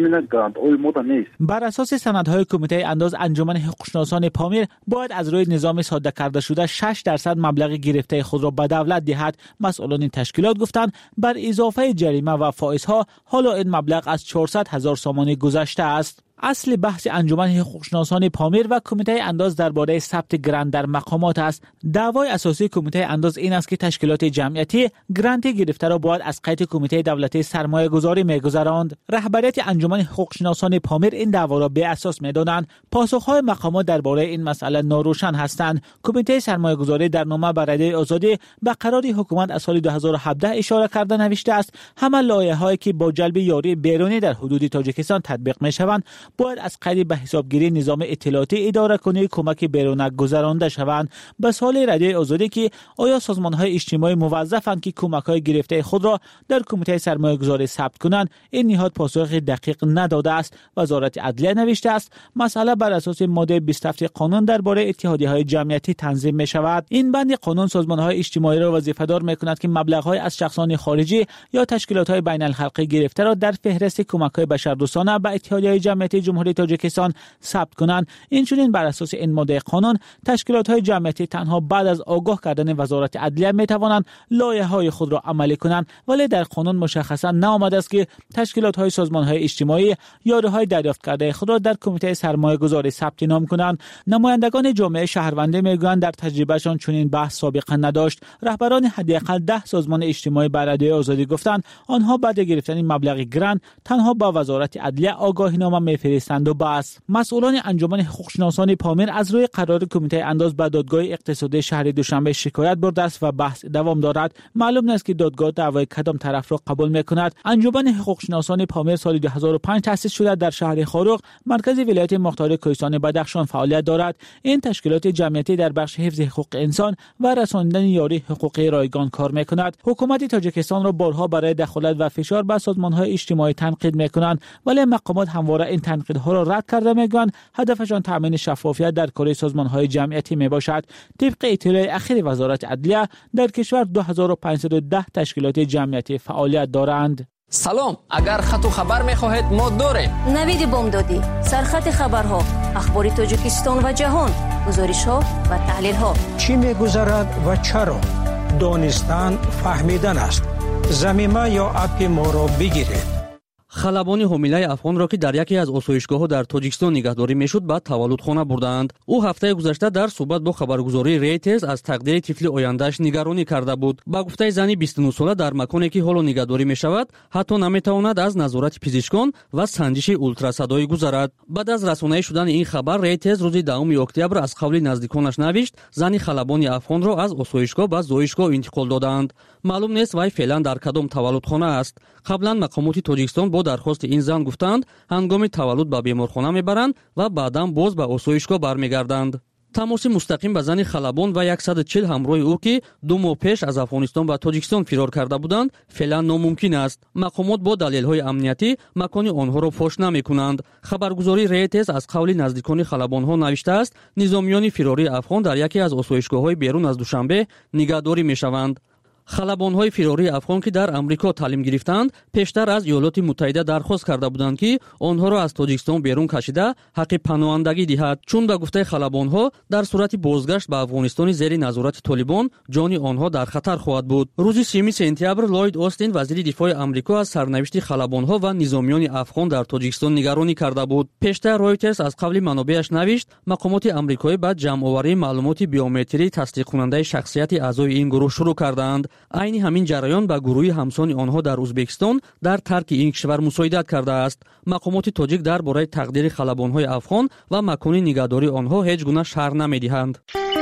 بر اساس سندهای کمیته انداز انجمن حقوق‌شناسان پامیر باید از روی نظام ساده کرده شده 6% مبلغ گرفته خود را به دولت دهد. مسئولان تشکیلات گفتند بر اضافه جریمه و فائزها حالا این مبلغ از 400,000 سوم گذشته است. اصل بحث انجمن حقوق‌شناسان پامیر و کمیته انداز درباره ثبت گرانت در مقامات است. دعوای اساسی کمیته انداز این است که تشکیلات جمعیتی گرانت گرفته را باید از قید کمیته دولتی سرمایه‌گذاری می‌گذراند. رهبریت انجمن حقوق‌شناسان پامیر این دعوا را بی اساس می‌دانند. پاسخ‌های مقامات درباره این مسئله ناروشن هستند. کمیته سرمایه‌گذاری در نامه به رادیوی آزادی به قرار حکومت از سال 2017 اشاره کرده نوشته است همه لایحه‌هایی که با جلب یاری بیرونی در حدود تاجیکستان تطبیق می‌شوند باید از قید به حسابگیری نظام اطلاعاتی اداره کنی کمک بیرونک گذرانده شوند. به سوال رادیوی آزادی که آیا سازمان‌های اجتماعی موظفند که کمک‌های گرفته خود را در کمیته سرمایه‌گذاری ثبت کنند، این نهاد پاسخ دقیق نداده است. وزارت عدلیه نوشته است مسئله بر اساس ماده 27 قانون درباره اتحادیه‌های جمعیتی تنظیم می‌شود. این بند قانون سازمان‌های اجتماعی را وظیفه‌دار می‌کند که مبلغ‌های از شخصان خارجی یا تشکیلات‌های بین‌الخلقی گرفته را در فهرست کمک‌های بشردوستانه به اتحادیه‌های جمعیتی جمهوری تاجیکستان ثبت کنند. این چنین بر اساس این ماده قانون تشکیلات‌های جمعیتی تنها بعد از آگاه کردن وزارت عدلیه می‌توانند لایحه‌های خود را عملی کنند، ولی در قانون مشخصا نآمده است که تشکیلات‌های سازمان‌های اجتماعی یاری‌های دریافت کرده خود را در کمیته سرمایه‌گذاری ثبت نام کنند. نمایندگان جامعه شهروندی می‌گویند در تجربهشان چنین بحث سابقه نداشت. رهبران حداقل 10 سازمان اجتماعی به رادیوی آزادی گفتند آنها بعد گرفتن مبلغ گرانت تنها با وزارت عدلیه آگاهینامه می‌فرستند و بس. مسئولان انجمن حقوق‌شناسان پامیر از روی قرار کمیته انداز به دادگاه اقتصادی شهر دوشنبه شکایت برده است و بحث دوام دارد. معلوم نیست که دادگاه دعوای کدام طرف را قبول می‌کند. انجمن حقوق‌شناسان پامیر سال 2005 تأسیس شده در شهر خاروق مرکز ولایت مختار کوهستان بدخشان فعالیت دارد. این تشکیلات جمعیتی در بخش حفظ حقوق انسان و رساندن یاری حقوقی رایگان کار می‌کند. حکومت تاجیکستان را بارها برای دخالت و فشار بر سازمان‌های اجتماعی تنقید می‌کنند، ولی مقامات همواره این تنقیدها را رد کرده می‌گویند هدفشان تامین شفافیت در کار سازمان‌های جمعیتی میباشد. طبق اطلاع اخیر وزارت عدلیه در کشور 2510 تشکیلات جمعیتی فعالیت دارند. سلام، اگر خط و خبر می‌خواهید ما داریم. نوید بامدادی، سرخط خبرها، اخبار تاجیکستان و جهان، گزارش‌ها و تحلیل‌ها. چی می‌گذرد و چرا؟ دانستن فهمیدن است. زمینه یا اپ ما را بگیرید. خلبانی حامله افغان را که در یکی از آسایشگاه‌ها در تاجیکستان نگهداری میشد به تولدخانه بردند. او هفته گذشته در صحبت با خبرگزاری ریترز از تقدیر طفل آینده‌اش نگرانی کرده بود. با گفته زنی 29 ساله در مکانی که حالا نگهداری میشود حتی نمیتواند از نظارت پزشکان و سنجش اولتراسادایی گذرد. بعد از رسانه‌ای شدن این خبر ریترز روز 10 اکتبر از قول نزدیکانش نوشت زنی خلبانی افغان را از آسایشگاه به زایشگاه انتقال دادند. معلوم نیست وی فعلا در کدام تولدخانه است. قبلا مقامات تاجیکستان با درخواست این زن گفتند هنگام تولد به بیمارخانه میبرند و بعدا باز به آسایشگاه برمیگردند. تماس مستقیم به زن خلبان و 140 همراه او که 2 ماه پیش از افغانستان به تاجیکستان فرار کرده بودند فعلا ناممکن است. مقامات با دلایل‌های امنیتی مکان آنها را فاش نمی‌کنند. خبرگزاری ریترز از قول نزدیکان خلبان‌ها نوشته است نظامیان فراری افغان در یکی از آسایشگاه‌های بیرون از دوشنبه نگهداری می‌شوند. خلبان‌های فراری افغان که در امریکا تعلیم گرفتند پیشتر از ایالات متحده درخواست کرده بودند که آنها را از تاجیکستان بیرون کشیده حق پناهندگی دهد، چون به گفته خلبان‌ها در صورت بازگشت به افغانستان زیر نظارت طالبان جان آنها در خطر خواهد بود. روز 3 سپتامبر لوید استین وزیر دفاع آمریکا از سرنوشت خلبان‌ها و نظامیان افغان در تاجیکستان نگرانی کرده بود. پیشتر رویترز از قبل منابعش نوشت مقامات آمریکایی بعد جمع‌آوری معلومات بیومتری تصدیق کننده شخصیت اعضای این گروه شروع کردند. عین همین جریان با گروه همسان آنها در ازبکستان در ترک این کشور مساعدت کرده است. مقامات تاجیک درباره تقدیر خلبان‌های افغان و مکان نگهداری آنها هیچ گونه شرح نمی‌دهند.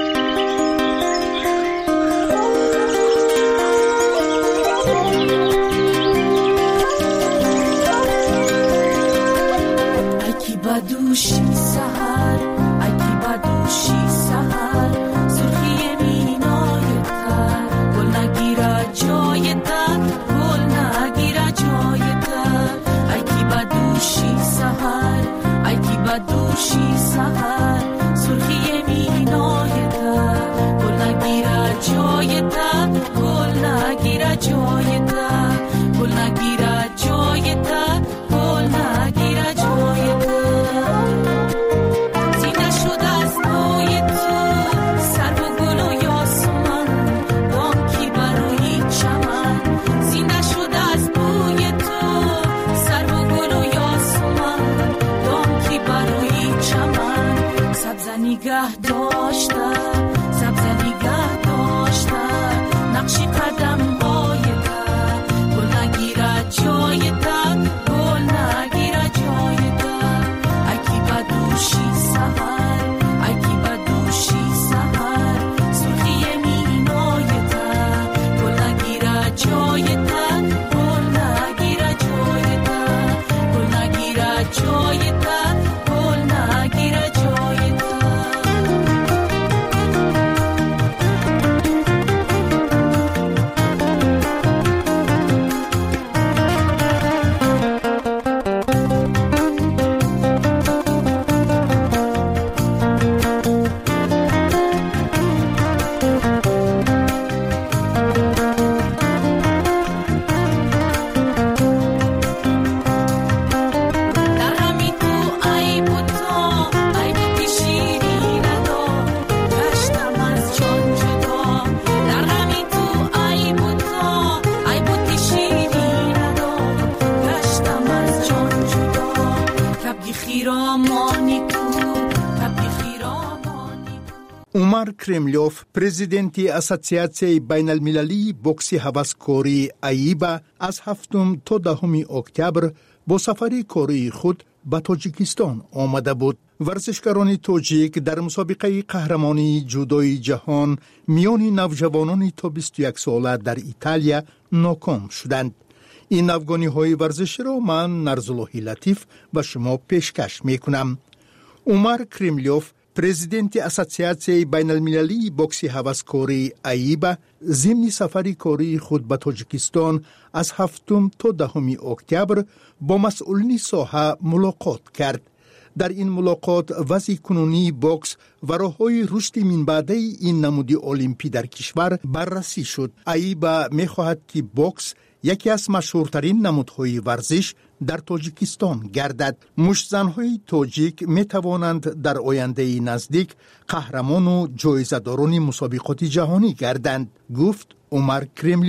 عمر کرملیوف پرزیدنتی اسوسیاسیون بین المللی بوکس هوسکاری ایبا از 7 تا 10 اکتبر با سفری کاری خود به تاجیکستان آمده بود. ورزشکاران تاجیک در مسابقه قهرمانی جودوی جهان میان نوجوانان تا 21 ساله در ایتالیا ناکام شدند. این افغانی ورزشی را من نرزالله لطیف و شما پیشکش میکنم. عمر کرملیوف پرزیدنت اسوسیاسیون بین المللی بوکس هوسکاری ایبا ضمن سفری کاری خود به تاجیکستان از 7 تا 10 اکتبر با مسئولین ساحه ملاقات کرد. در این ملاقات وضع کنونی بوکس و راه‌های رشد من بعد این نمود المپی در کشور بررسی شد. ایبا می‌خواهد که بوکس یکی از مشهورترین نمودهای ورزش در تاجیکستان گردد. مشت‌زن‌های تاجیک می توانند در آینده نزدیک قهرمان و جایزه‌داران مسابقات جهانی گردند، گفت عمر کرملیوف.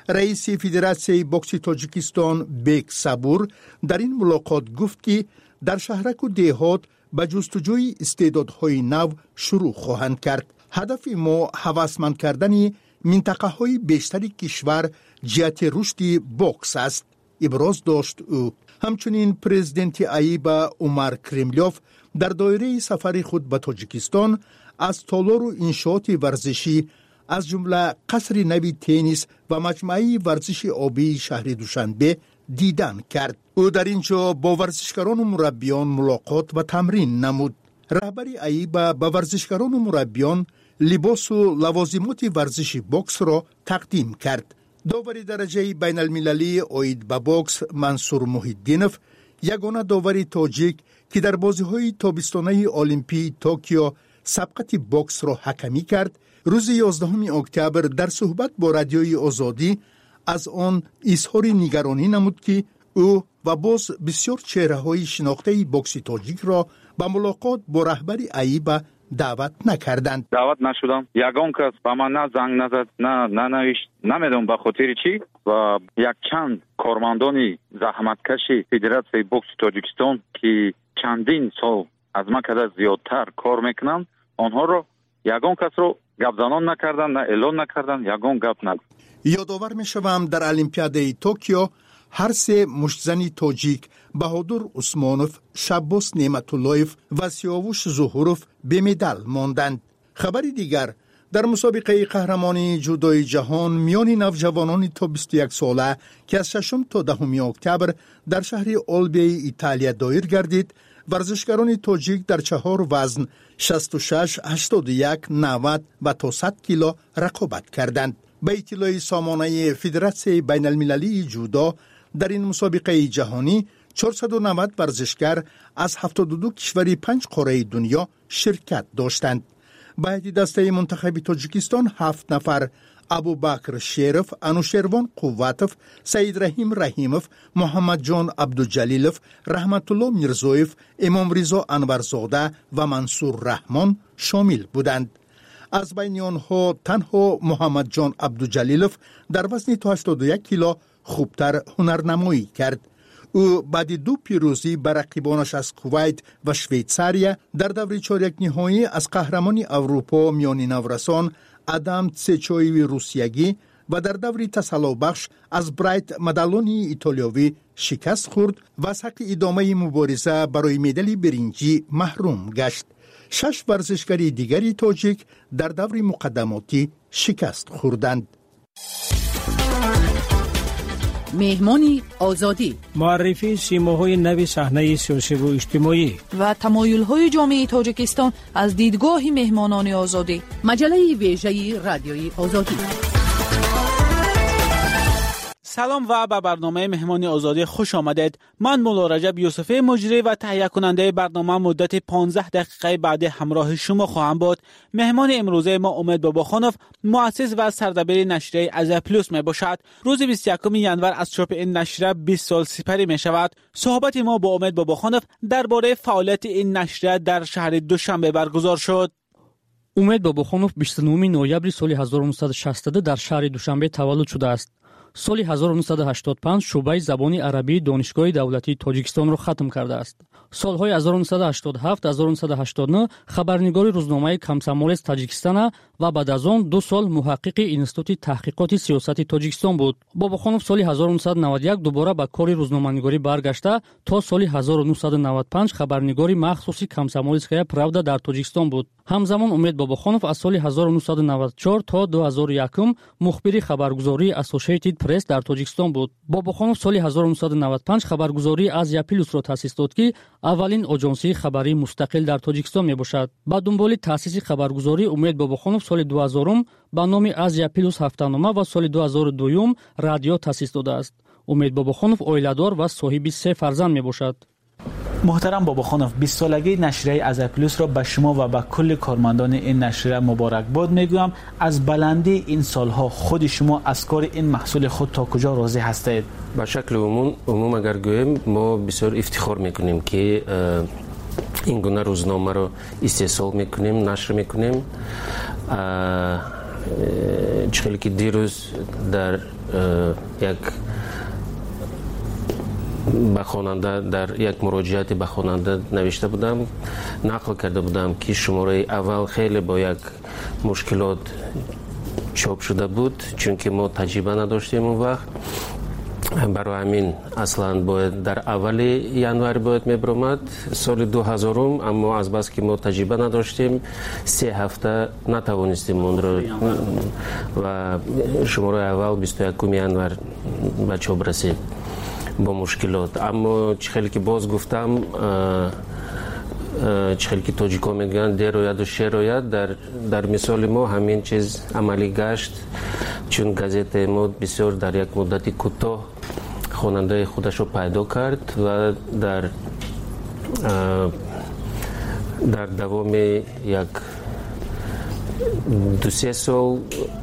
رئیس فدراسیون بوکس تاجیکستان بیک صبور در این ملاقات گفت که در شهرک و دهات به جستجوی استعدادهای نو شروع خواهند کرد. هدف ما هوسمند کردن منطقه های بیشتری کشور جهت رشد بوکس است، ابراز داشت او. همچنین پرزیدنت ایبا عمر کریملیوف در دایره سفر خود به تاجیکستان از تالار و انشاءات ورزشی از جمله قصر نوی تنیس و مجموعه ورزش آبی شهر دوشنبه دیدن کرد. او در اینجا با ورزشکاران و مربیان ملاقات و تمرین نمود. رهبر ایبا با ورزشکاران و مربیان لباس و لوازمات ورزشی بوکس را تقدیم کرد. داور درجه بین المللی اوید به بوکس منصور محیدینوف، یگانه داور تاجیک که در بازی‌های تابستانه المپی توکیو سبقت بوکس را حکمی کرد، روز 11 اکتبر در صحبت با رادیوی آزادی از آن اظهار نگرانی نمود که او و باز بسیار چهره‌های شناخته بوکس تاجیک را به ملاقات با رهبر ایبا دعوت نکردند. دعوت نشدم. یگان کس به من نه زنگ نزد، نه نوشت. نمیدونم به خاطر چی. و یک چند کارمندانی زحمتکشی فدراسیون بوکس تاجیکستان که چندین سال از من کده زیادتر کار میکنن، آنها رو یگان کس رو گپ زنان نکردن، نه اعلان نکردن، یگان گپ نگفت. یادآور میشوم در المپیاده توکیو هر سه مشتزنی تاجیک بهادر عثمانوف، شباس نعمتاللهیف و سیاوش ظهوروف به مدال ماندند. خبری دیگر در مسابقه قهرمانی جودوی جهان میان نوجوانان تا 21 ساله که از 6 تا 10 اکتبر در شهر آلبی ایتالیا دایر گردید، ورزشکاران تاجیک در 4 وزن 66، 81، 90 و تا 100 کیلو رقابت کردند. به اطلاع سامانه فدراسیون بین المللی جودو در این مسابقه جهانی 490 ورزشکار از 72 کشور 5 قاره دنیا شرکت داشتند. به هیئت دسته منتخب تاجیکستان 7 نفر: ابوبکر شریف، انوشیروان قوتوف، سید رحیم رحیموف، محمد جان عبدالجلیلوف، رحمت الله میرزویف، امام رضا انورزاده و منصور رحمان شامل بودند. از بین آنها تنها محمد جان عبدالجلیلوف در وزن تا 81 کیلو خوبتر هنرنمایی کرد. او بعد 2 پیروزی بر رقیبانش از کویت و شویتزاریا در دور چهارک نهایی از قهرمانی اروپا میان نورسان آدم تسچویوی روسیگی و در دور تسلابخش از برایت مدالونی ایتالیایی شکست خورد و از حق ادامه مبارزه برای مدال برنجی محروم گشت. 6 ورزشکار دیگری تاجیک در دور مقدماتی شکست خوردند. مهمانی آزادی، معرفی سیماهای نو صحنه سیاسی و اجتماعی و تمایل‌های جامعه تاجیکستان از دیدگاه مهمانان آزادی. مجله ویژه رادیوی آزادی. سلام و به برنامه مهمانی آزادی خوش آمدید. من مولا رجب یوسفی مجری و تهیه کننده برنامه مدت 15 دقیقه بعد همراه شما خواهم بود. مهمان امروزه ما امید باباخانوف، مؤسس و سردبیر نشریه ازا پلوس می باشد. روز 21 ژانویه از چاپ این نشریه 20 سال سپری می شود. صحبت ما با امید باباخانوف درباره فعالیت این نشریه در شهر دوشنبه برگزار شد. امید باباخانوف 29 نوامبر سال 1962 در شهر دوشنبه تولد شده است. سال 1985 شعبه زبان عربی دانشگاه دولتی تاجیکستان را ختم کرده است. سالهای 1987 1989 خبرنگار روزنامه کمسمول تاجیکستان و بعد از آن 2 سال محقق اینستیتوت تحقیقات سیاسی تاجیکستان بود. باباخانوف سال 1991 دوباره به کار روزنامه‌نگاری برگشته تا سال 1995 خبرنگار مخصوصی کمسمولسکایا پراودا در تاجیکستان بود. همزمان امید باباخانوف از سال 1994 تا 2001 مخبر خبرگزاری اسوسییتد پرس در تاجیکستان بود. باباخانوف سال 1995 خبرگزاری ازیا پلوس را تأسیس داد که اولین آژانسی خبری مستقل در تاجیکستان می باشد. با دنبال تأسیس خبرگزاری امید باباخانوف سال 2000 با نام ازیا پلوس هفته‌نامه و سال 2002 رادیو تأسیس داده است. امید باباخانوف اویلادار و صاحب 3 فرزند می باشد. محترم باباخانوف، 20 سالگی نشریه ازا پلوس را به شما و به کل کارمندان این نشریه مبارک باد میگویم. از بلندی این سالها خود شما از کار این محصول خود تا کجا راضی هستید؟ به شکل عموم اگر گویم ما بسیار افتخار میکنیم که این گونه روزنامه را استحصال میکنیم، نشر میکنیم. چخیلی که دیروز در یک به خواننده در یک مراجعاتی به خواننده نوشته بودم، نقل کرده بودم که شماره اول خیلی با یک مشکلات چاپ شده بود، چون که ما تجربه نداشتیم اون وقت. برای همین اصلا باید در اول ینوار باید میبرامد سال 2000، اما از بس که ما تجربه نداشتیم 3 هفته نتوانستیم اون رو و شماره اول 21 ینوار به چاپ رسید با مشکلات. اما چخیلی که باز گفتم، چخیلی که تاجیکا میگن دیر آید و شیر آید، در مثال ما همین چیز عملی گشت، چون گازت ما بسیار در یک مدت کوتاه خواننده خودش رو پیدا کرد و در دوام یک 2-3 سال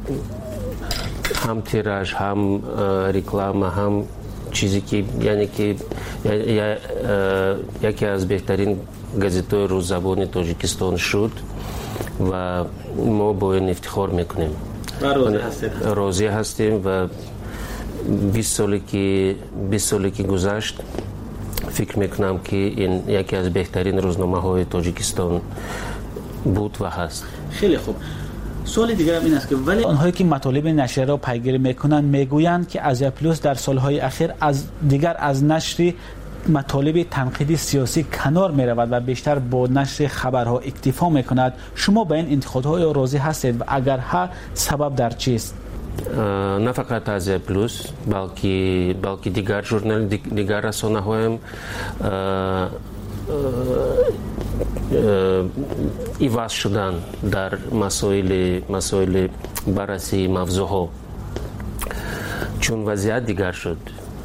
هم تیراژ، هم رکلام، هم چیزی که یعنی که یکی از بهترین گازت‌های روززبان تاجیکستان شد و ما با این افتخار میکنیم. راضی هستیم و 20 سالی که گذشت فکر میکنم که این یکی از بهترین روزنامه‌های تاجیکستان بود و هست. خیلی خوب. سوال دیگر هم این است که ولی آنهایی که مطالب نشریه را پیگیری میکنند میگویند که آزیا پلوس در سالهای اخیر از نشر مطالب تنقیدی سیاسی کنار می رود و بیشتر با نشر خبرها اکتفا می کند. شما به این انتقادهای راضی هستید و اگر ها سبب در چیست؟ نه فقط آزیا پلوس بلکه دیگر رسانه‌ها هم ایواز شدن در مسائل بررسی موضوعها، چون وضعیت دیگر شد،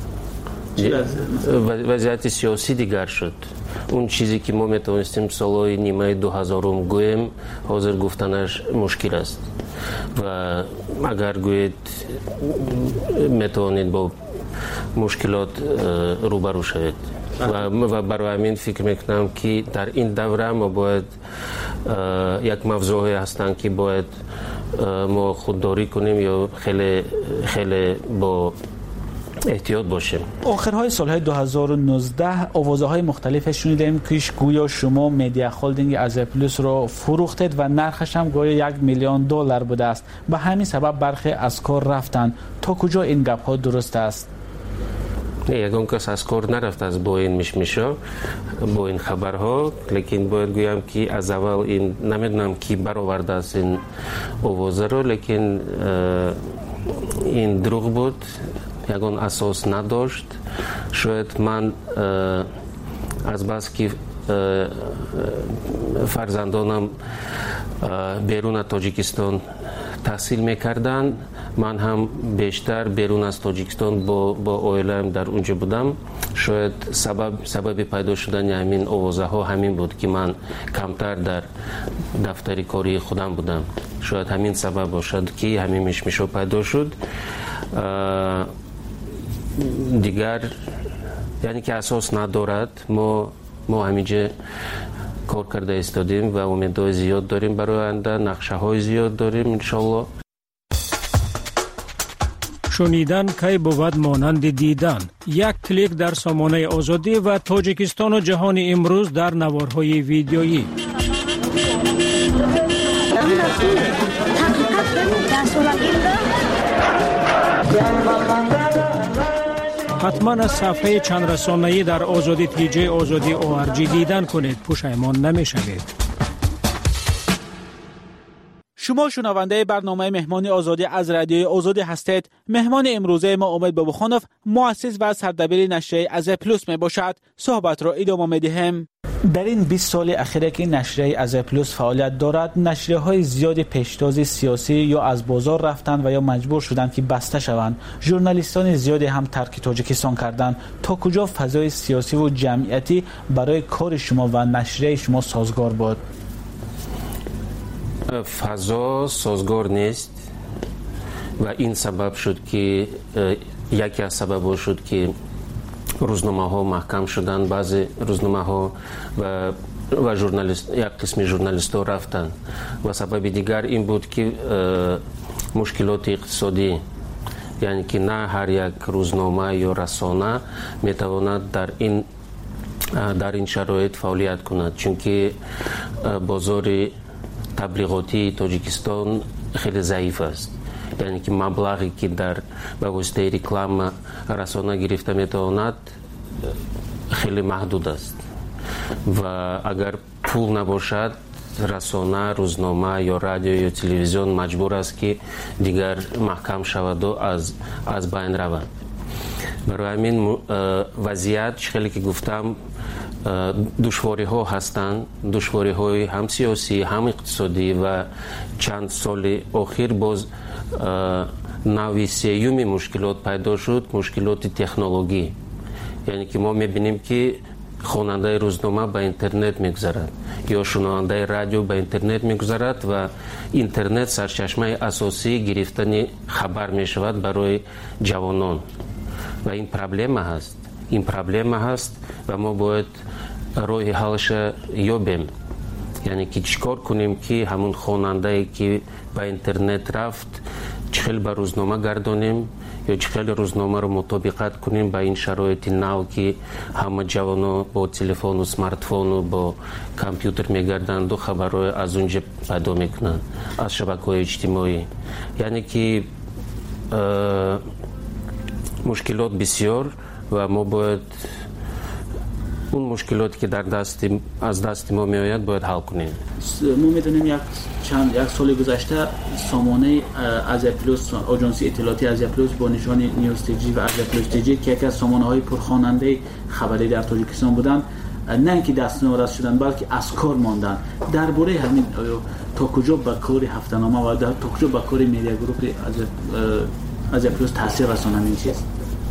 وضعیت سیاسی دیگر شد. اون چیزی که ما میتونستیم سالهای نیمه 2000 گویم حاضر گفتنش مشکل است و اگر گوید میتونید با مشکلات روبرو شوید و برای همین فکر میکنم که در این دوره ما باید یک موضوعی هستن که باید ما خودداری کنیم یا خیلی با احتیاط باشیم. آخرهای سالهای 2019 آوازهای مختلف شنیدیم که گویا شما مدیا هولدینگ آزیا پلوس رو فروختید و نرخش هم گویا $1 میلیون بوده است. به همین سبب برخی از کار رفتن. تا کجا این گپ ها درست است؟ یگان کس از کار نرفت از با این مشمشا، با این خبرها، لیکن باید گویم که از اول این نمیدونم کی برآورده است این آوازه رو، لیکن این دروغ بود، یگان اساس نداشت. شاید من از بس که فرزندانم بیرون تاجیکستان تحصیل میکردن، من هم بیشتر بیرون از تاجیکستان با عائله‌ام در اونجا بودم. شاید سبب پیدا شدن همین آوازه ها همین بود که من کمتر در دفتر کاری خودم بودم. شاید همین سبب باشد که همین مشمشو پیدا شد. دیگر یعنی که اساس ندارد. ما همینجا کار کرده استادیم و امیدهای زیاد داریم برای آینده، نقشه های زیاد داریم انشالله. شنیدن کی بود مانند دیدن. یک کلیک در سامانه آزادی و تاجیکستان و جهان امروز در نوارهای ویدیویی. حتما از صفحه چند رسانه‌ای در آزادی تیجی آزادی ORG دیدن کنید، پشیمان نمی‌شوید. شما شنونده برنامه مهمانی آزادی از رادیوی آزادی هستید. مهمان امروزه ما امید بابخانوف، مؤسس و سردبیر نشریه آزیا پلوس می باشد. صحبت را ادامه می‌دهیم. در این 20 سال اخیر که نشریه آزیا پلوس فعالیت دارد، نشریه‌های زیاد پیشتاز سیاسی یا از بازار رفتند و یا مجبور شدند که بسته شوند. ژورنالیستان زیادی هم ترک تاجیکستان کردند. تا کجا فضای سیاسی و جمعیتی برای کار شما و نشریه شما سازگار بود؟ فضا سازگار نیست و این سبب شد که یکی از سبب شد که روزنامه ها محکم شدن. بعضی روزنامه ها و ژورنالیست، یک قسم ژورنالیست ها رفتن و سبب دیگر این بود که мушкилоти иқтисодӣ, яъне ки на ҳар як рӯзнома ё расона метавонад дар ин шароит фаъолият кунад, чунки бозори таблиғотии Тоҷикистон хеле заиф аст. яъне ки маблағе ки ба воситаи реклама расона гирифта метавонад хеле маҳдуд аст ва агар пул набошад расона, рӯзнома ё радио ё телевизион маҷбур аст ки дигар маҳкам шаваду аз байн равад. барои ҳамин вазъият чӣ хеле ки гуфтам душвориҳо ҳастанд, душвориҳои ҳам сиёсӣ, ҳам иқтисодӣ ва чанд соли охир боз навъи сеюми мушкилот пайдо шуд, мушкилоти технологӣ. яъне ки мо мебинем ки хонандаи рӯзнома ба интернет мегузарад ё шунавандаи радио ба интернет мегузарад ва интернет сарчашмаи асосии гирифтани хабар мешавад барои ҷавонон. ва ин проблема ҳаст ва мо бояд роҳи ҳалша ёбем. яъне ки чӣ кор кунем ки ҳамун хонандае ки ба интернет рафт чӣ хел ба рӯзнома гардонем ё чӣ хел рӯзномаро мутобиқат кунем ба ин шароити нав ки ҳама ҷавоно бо телефону смартфону бо компютер мегарданду хабарҳои аз он ҷо пайдо мекунанд аз шабакаҳои иҷтимоӣ. яъне ки мушкилот бисёр ва мо бояд اون مشکلاتی که از دست ما میآید باید حل کنیم. ما میدونیم یک سال گذشته سامانه آزیا پلوس، آژانس اطلاعاتی آزیا پلوس با نشان نیوز تیجی و آزیا پلوس تیجی که یکی از سامانه‌های پرخواننده خبری در تاجیکستان بودند، نه اینکه دست نوردست شدن بلکه از کار ماندن. درباره همین تا کجا به کار هفته‌نامه و تا کجا به کار میدیا گروپ آزیا پلوس تاثیر رسانند این چیز؟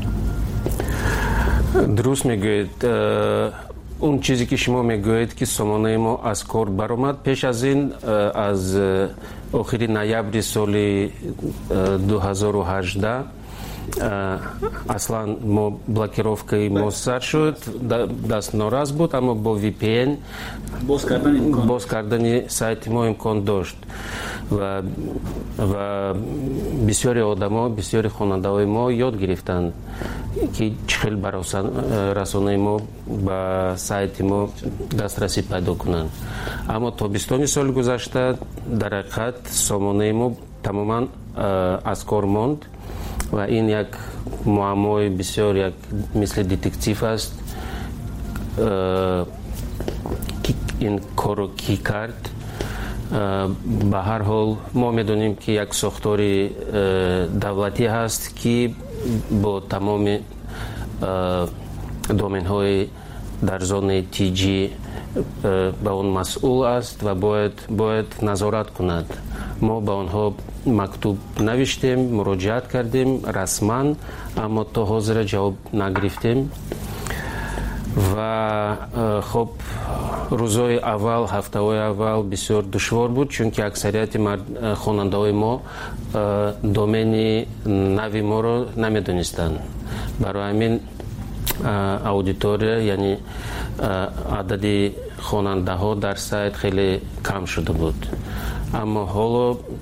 درست میگوید. اون چیزی که شما میگوید که سامانه ما از کار برآمد پیش از این از آخر نوامبر سال 2018 اصلا ما بلاکировкаи ما سر شد، دست ناراض بود، اما با VPN باز کردن سایت ما امکان داشت و بسیاری آدما، بسیاری خواننده‌های ما یاد گرفتند که چخیل برای رسانه ما به سایت ما دسترسی پیدا کنند. اما تابستان سال گذشته در حقیقت سامانه ما تماما از کار ماند و این یک معمای بسیار یک مثل دتکتیو است که این کارو کی کرد. به هر حال ما میدونیم که یک ساختار دولتی هست که با تمام دومین های در زون تیجی به اون مسئول است و باید نظارت کند. ما به آنها مکتوب نوشتیم، مراجعت کردیم رسما، اما تا حاضر جواب نگرفتیم و خب روزهای اول، هفته‌های اول بسیار دشوار بود، چون که اکثریت خواننده‌های ما دومین نوی ما رو نمیدونستند. برای همین аудитория, яъне адади хонандаҳо дар сайт хеле кам шуда буд. аммо ҳоло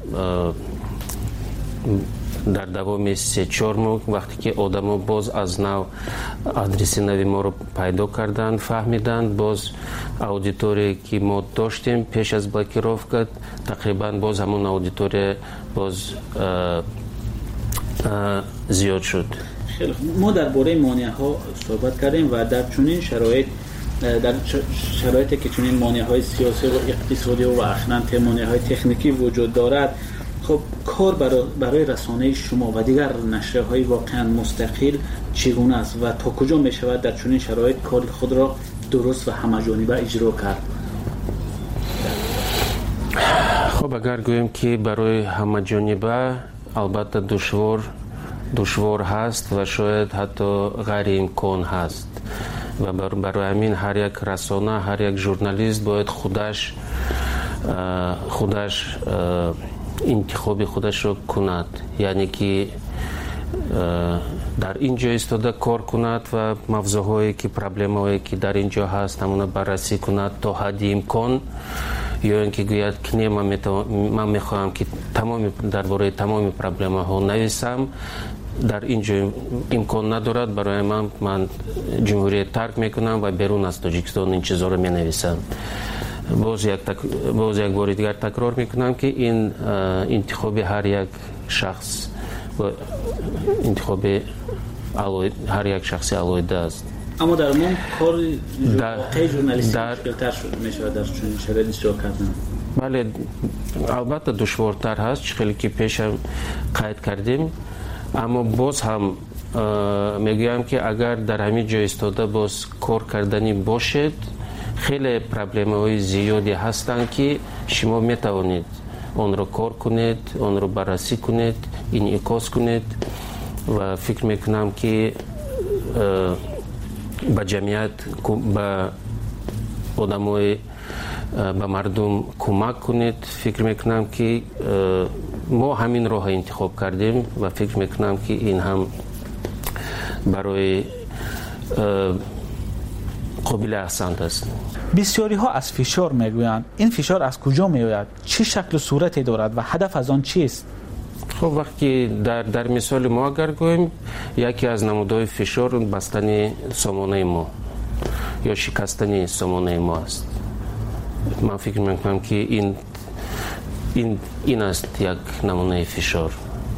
дар давоми 3-4 моҳ вақте ки одамо боз аз нав адреси нави моро пайдо карданд, фаҳмиданд, боз аудитория ки мо доштем пеш аз блокировка тақрибан боз ҳамон аудитория боз зиёд шуд. ما درباره مانع‌ها صحبت کردیم و در چنین شرایطی که چنین مانع‌های سیاسی و اقتصادی و اخلاً مانع‌های تکنیکی وجود دارد، خب کار برای رسانه شما و دیگر نشریه‌های واقعاً مستقل چگونه است و تا کجا می‌شود در چنین شرایط کار خود را درست و همه‌جانبه اجرا کرد؟ خب اگر گوییم که برای همه‌جانبه البته دشوار هست و شاید حتی غیر امکان هست و برای همین هر یک رسانه، هر یک ژورنالیست باید خودش انتخاب خودش رو کند، یعنی که در اینجا ایستاده کار کند و موضوعهایی که پرابلم‌هایی که در اینجا هست همون بررسی کند تا حد امکان، یا اینکه گوید که من میخواهم که درباره تمام پروبلم ها نویسم. در اینجا امکان ندارد برای من جمهوریت ترک میکنم و بیرون از تاجیکستان این چیزا رو می نویسم. باز یک بار دیگر تکرار میکنم که این انتخاب هر یک شخص و انتخاب هر یک شخص علیحده است. اما در عموم کار واقعی ژورنالیستی مشکل‌تر میشه در چنین شرایطی اجرا کردن. بله البته دشوارتر هست، خیلی که پیش هم قید کردیم، اما باز هم میگویم که اگر در همین جای ایستاده باز کار کردنی باشد، خیلی پرابلم های زیادی هستند که شما میتوانید آن را کار کنید، آن را بررسی کنید، انعکاس کنید و فکر میکنم که به جمعیت، به آدمای، به مردم کمک کنید. فکر میکنم که ما همین راه انتخاب کردیم و فکر میکنم که این هم برای قابل احسان است. بسیاری ها از فشار میگویند. این فشار از کجا میآید؟ چه شکل و صورتی دارد و هدف از آن چیست؟ خب وقتی در مثال ما اگر گوییم، یکی از نمودهای فشار بستن سامانه ما یا شکستن سامانه ما است. من فکر میکنم که این است یک نمونه فشار.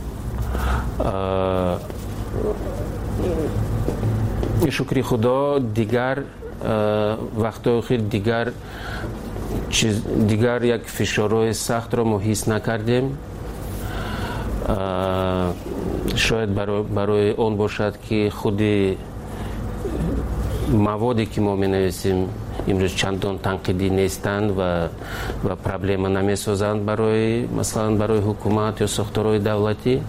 شکر خدا دیگر وقت خیلی دیگر یک فشارهای سخت را ما حس نکردیم. شاید برای اون باشد که خود موادی که ما می نویسیم امروز چندان تنقیدی نیستند و پرابلم نمی سازند مثلا برای حکومت یا ساختارهای دولتی.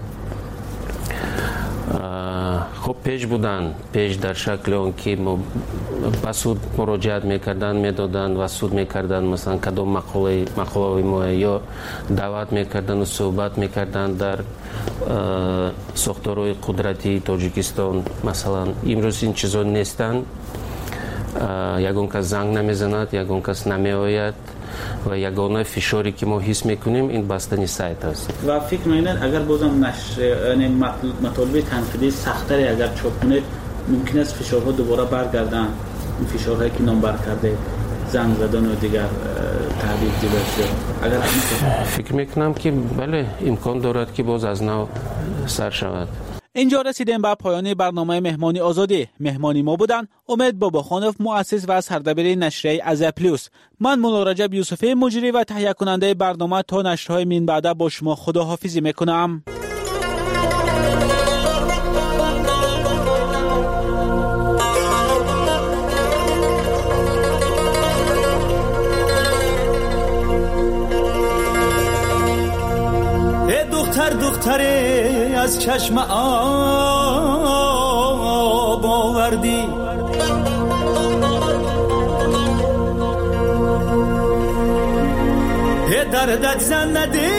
خب پیش در شکل اون که ما بسود مراجعت میکردن، میدادن و سود میکردن، مثلا کدام مقاله ما یا دعوت میکردن و صحبت میکردن در ساختارهای قدرتی تاجیکستان. مثلا امروز این چیزا نیستن. یگان کس زنگ نمیزند، یگان کس نمیآید و یگانه فشاری که ما حس میکنیم این بستنی سایت است. و فکر میکنید اگر بازم نشر مطالب تنقیدی سختری اگر چاپ کنید، ممکن است فشارها دوباره برگردن؟ این فشارهایی که نام بر کرده، زنگ زدن و دیگر تهدید دیگر، اگر فکر میکنم که بله امکان دارد که باز از نو سر شود. اینجا رسیدیم به پایان برنامه مهمانی آزادی. مهمانی ما بودن امید باباخانوف، مؤسس و سردبیر نشریه ازیا پلوس. من مولا رجب یوسفی، مجری و تهیه کننده برنامه، تا نشرهای من بعد با شما خداحافظی میکنم. دختره از چشم آب آوردی، دردت زن ندی،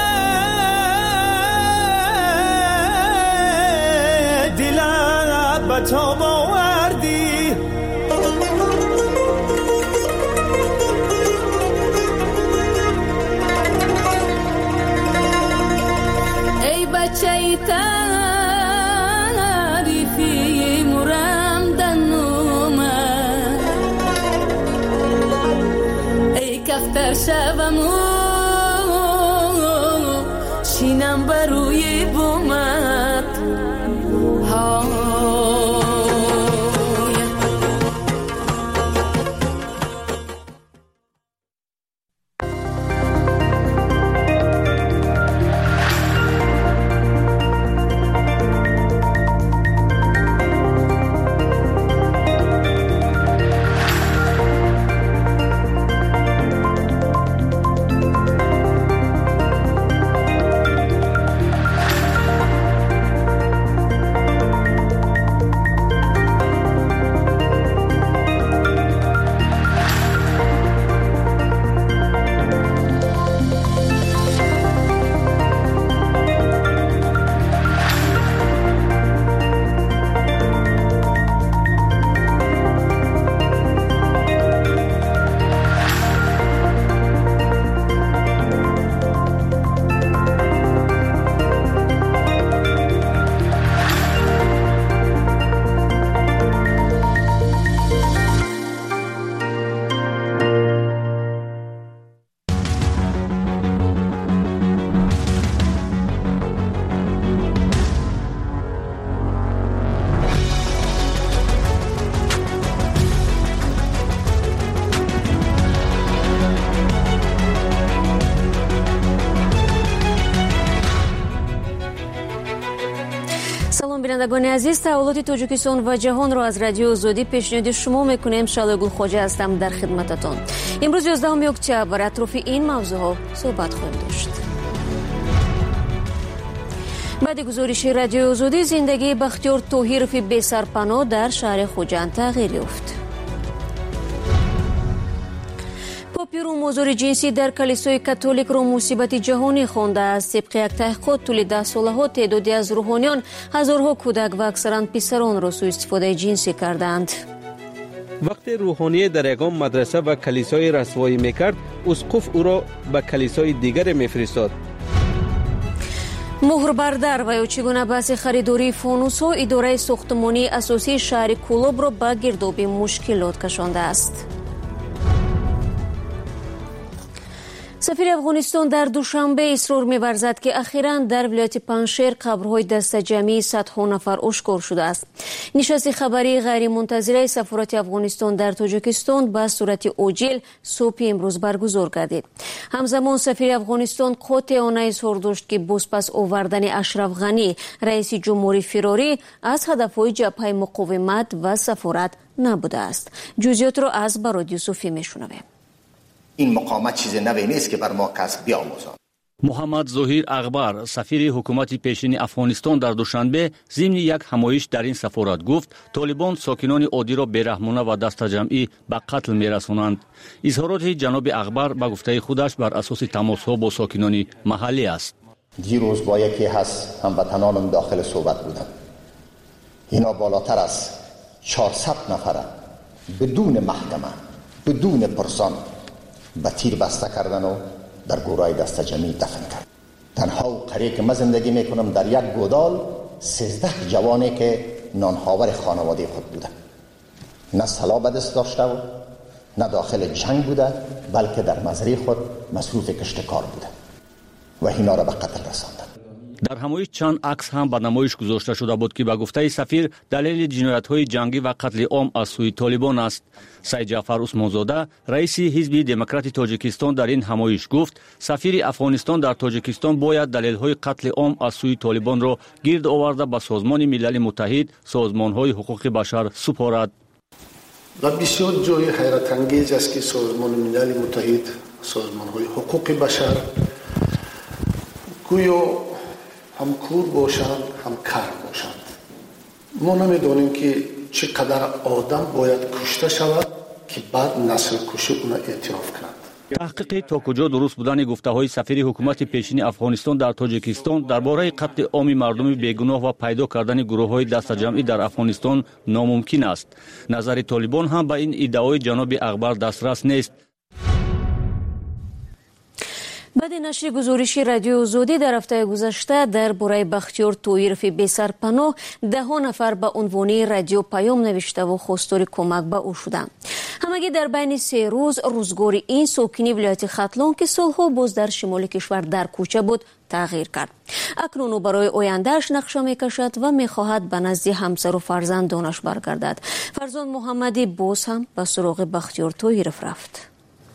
دلت به تاب آوردی. بچه تعریفی مرم دنومه، ای کفتر شبمو شینم بروی بومت. بینندگان عزیز، تحولات تاجیکستان و جهان را از رادیو آزادی پیشنهاد شما میکنیم. شعله گل خواجه هستم در خدمتتان. امروز 11 اکتبر اطراف این موضوع ها صحبت خواهیم داشت. بعد گزارش رادیو آزادی، زندگی بختیار طاهرов بی‌سرپناه در شهر خوجند تغییر یافت. پاپیرو موضوع جنسی در کلیسای کاتولیک را مصیبت جهانی خوانده است. طبق یک تحقیقات طول 10 سالها تعدادی از روحانیان هزارها کودک و اکثرا پسران را سوء استفاده جنسی کردند. وقتی روحانی در یگان مدرسه و کلیسای رسوایی میکرد، اسقف او را به کلیسای دیگر میفرستاد. مهر بردار و یا چگونه بحث خریداری فانوس ها اداره ساختمانی اساسی شهر کولاب را به گرداب مشکلات کشانده است. سفیر افغانستان در دوشنبه اصرار می‌ورزد که اخیراً در ولایت پنشیر قبرهای دسته‌جمعی صدها نفر آشکار شده است. نشست خبری غیر منتظره سفارت افغانستان در تاجیکستان به صورت عاجل صبح امروز برگزار گردید. همزمان سفیر افغانستان قاطعانه اظهار داشت که بازپس آوردن اشرف غنی رئیس جمهوری فراری از هدف‌های جبهه مقاومت و سفارت نبوده است. جزئیات را از براد یوسفی می‌شنویم. این مقاومت چیز نوی نیست که بر ما کس بیاموزد. محمد ظهیر اغبر، سفیر حکومت پیشین افغانستان در دوشنبه ضمن یک همایش در این سفارت گفت طالبان ساکنان عادی را بی‌رحمانه و دسته‌جمعی به قتل می‌رسانند. اظهارات جناب اغبر به گفته خودش بر اساس تماس‌ها با ساکنان محلی است. دیروز با یکی از هموطنانم داخل صحبت بودم. اینا بالاتر از 400 نفر بدون محکمه، بدون پرسان به تیر بسته کردن و در گورای دسته‌جمعی دفن کرد. تنها و قریه که من زندگی میکنم در یک گودال 13 جوانی که نانهاور خانواده خود بودن، نه سلاح به دست داشته و نه داخل جنگ بوده، بلکه در مزرعه خود مصروف کشت کار بوده و اینا را به قتل رساندن. در همایش چند عکس هم به نمایش گذاشته شده بود که به گفته سفیر دلیل جنایت‌های جنگی و قتل عام از سوی طالبان است. سید جعفر عثمانزاده، رئیس حزب دموکرات تاجیکستان، در این همایش گفت سفیر افغانستان در تاجیکستان باید دلیل‌های قتل عام از سوی طالبان را گرد آورده به سازمان ملل متحد، سازمان‌های حقوق بشر سپارد. و بسیار جای حیرت انگیز است که سازمان ملل متحد، سازمان‌های حقوق بشر گویا هم کور باشند هم کر باشند. ما نمیدانیم که چقدر آدم باید کشته شود که بعد نسل کشی اون اعتراف کنند. تحقیق تا کجا درست بودن گفته‌های سفیر حکومت پیشین افغانستان در تاجیکستان درباره قتل عام مردم بیگناه و پیدا کردن گروه‌های دسته‌جمعی در افغانستان ناممکن است. نظر طالبان هم به این ادعای جناب اغبر دسترس نیست. بعد نشر گزارش رادیو آزادی در هفته گذشته درباره بختیار طاهرов بی‌سرپناه 10 نفر به عنوان رادیو پیام نوشته و خواستار کمک به او شدند. همگی در بین 3 روز روزگار این ساکنی ولایت ختلان که سالها باز در شمال کشور در کوچه بود تغییر کرد. اکنون او برای آیندهش نقشه میکشد و میخواهد به نزد همسر و فرزندانش برگردد. فرزند محمدی باز هم به سراغ بختیار طاهرов رفت.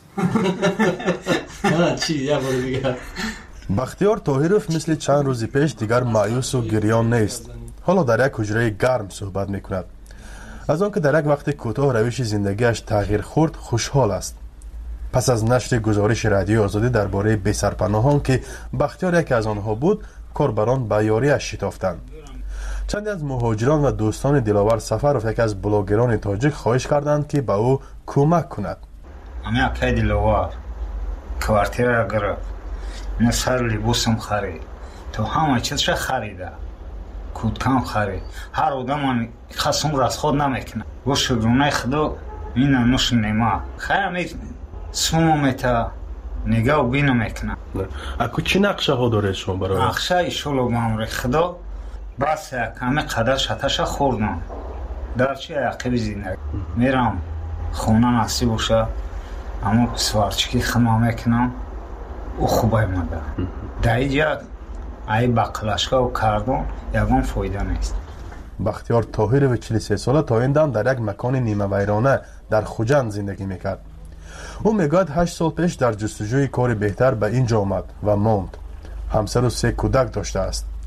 بختیار طاهرов مثل چند روز پیش دیگر مایوس و گریان نیست. حالا در یک حجره گرم صحبت میکند. از آنکه در یک وقت کوتاه روش زندگیش تغییر خورد خوشحال است. پس از نشر گزارش رادیو آزادی درباره بی‌سرپناهان که بختیار یکی از آنها بود، کاربران به یاری‌اش شتافتند. چند از مهاجران و دوستان دلاور سفرov یکی از بلاگران تاجیک خواهش کردند که به او کمک کند. اما اکای دلاور کوارتیر گرفت، نه سر لباسم خرید، تو همه چیزش خریده، کودکم خرید. هر آدم خواستم را از خود نمیکنه. با شکرانه خدا این نوش نما خیلی سومتا نگاه بینو میکنه. اکو چی نقشه ها داره شما برای؟ نقشه ایشالله بامر خدا بس کمی قدر شتش خوردم. در چی عقب زندگی میرم خونه نصیب باشه، اما پسوارچکی خما میکنم او خوبه مده. در اینجا ای بقلشگاه و کردون یکم فایده نیست. بختیار طاهرov 43 ساله تا این دم در یک مکان نیمه ویرانه در خوجند زندگی میکرد. او میگوید 8 سال پیش در جستجوی کار بهتر به اینجا آمد و ماند. همسر و 3 کودک داشته است.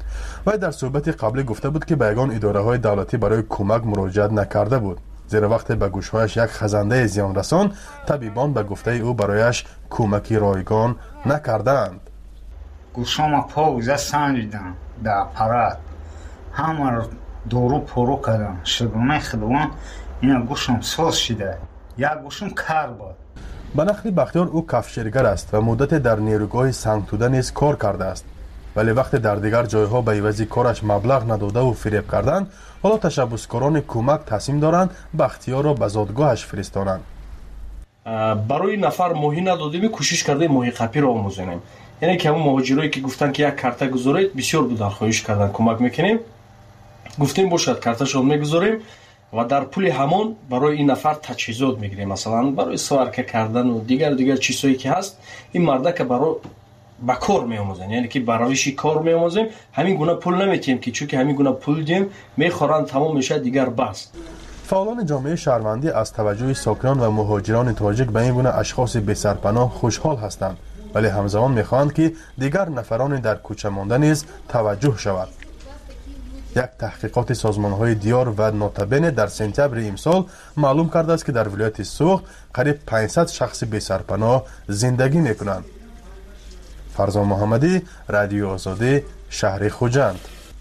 و در صحبت قبلی گفته بود که به یگان اداره‌های دولتی برای کمک مراجعه نکرده بود، زیرا وقتی به گوشهایش یک خزنده زیان رسان، طبیبان به گفته او برایش کمکی رایگان نکردند. گوشام پاوزه سنجیدم در اپارات، همه دورو پرو کردم، شگونه خدوان اینا گوشم سوز شده، یک گوشم کار بود. به نقل بختیار او کفشیرگر است و مدت در نیروگاه سنگتوده نیز کار کرده است، ولی وقتی در دیگر جایها به عوض کارش مبلغ نداده و فریب کردند، حالا تشبسکاران کمک تصمیم دارند بختیار را به زادگاهش فرستانند. برای نفر ماهی ندادیم کوشش کرده ماهی قپی را آموزانیم، یعنی که همون مهاجرایی که گفتن که یک کارت گذارید بسیار بودن خواهش کردن کمک میکنیم، گفتیم باشد کارتش رو میگذاریم و در پول همون برای این نفر تجهیزات میگیریم، مثلا برای سوارکه کردن و دیگر چیزایی که هست این مرده که برای با کار میآموزن، یعنی که برایش کار میآموزیم، همین گونه پول نمیتیم که چون که همین گونه پول دیم میخورن تمام میشه دیگر بس. فعالان جامعه شهروندی از توجه ساکنان و مهاجران تاجیک به این گونه اشخاص بی سرپناه خوشحال هستند، ولی همزمان میخواهند که دیگر نفران در کوچه مانده نیز توجه شود. یک تحقیقات سازمان‌های دیار و نوتابن در سپتامبر امسال معلوم کرده است که در ولایت سوخت قریب 500 شخص بی سرپناه زندگی میکنند. فرزان محمدی، رادیو آزادی، شهر خوجند.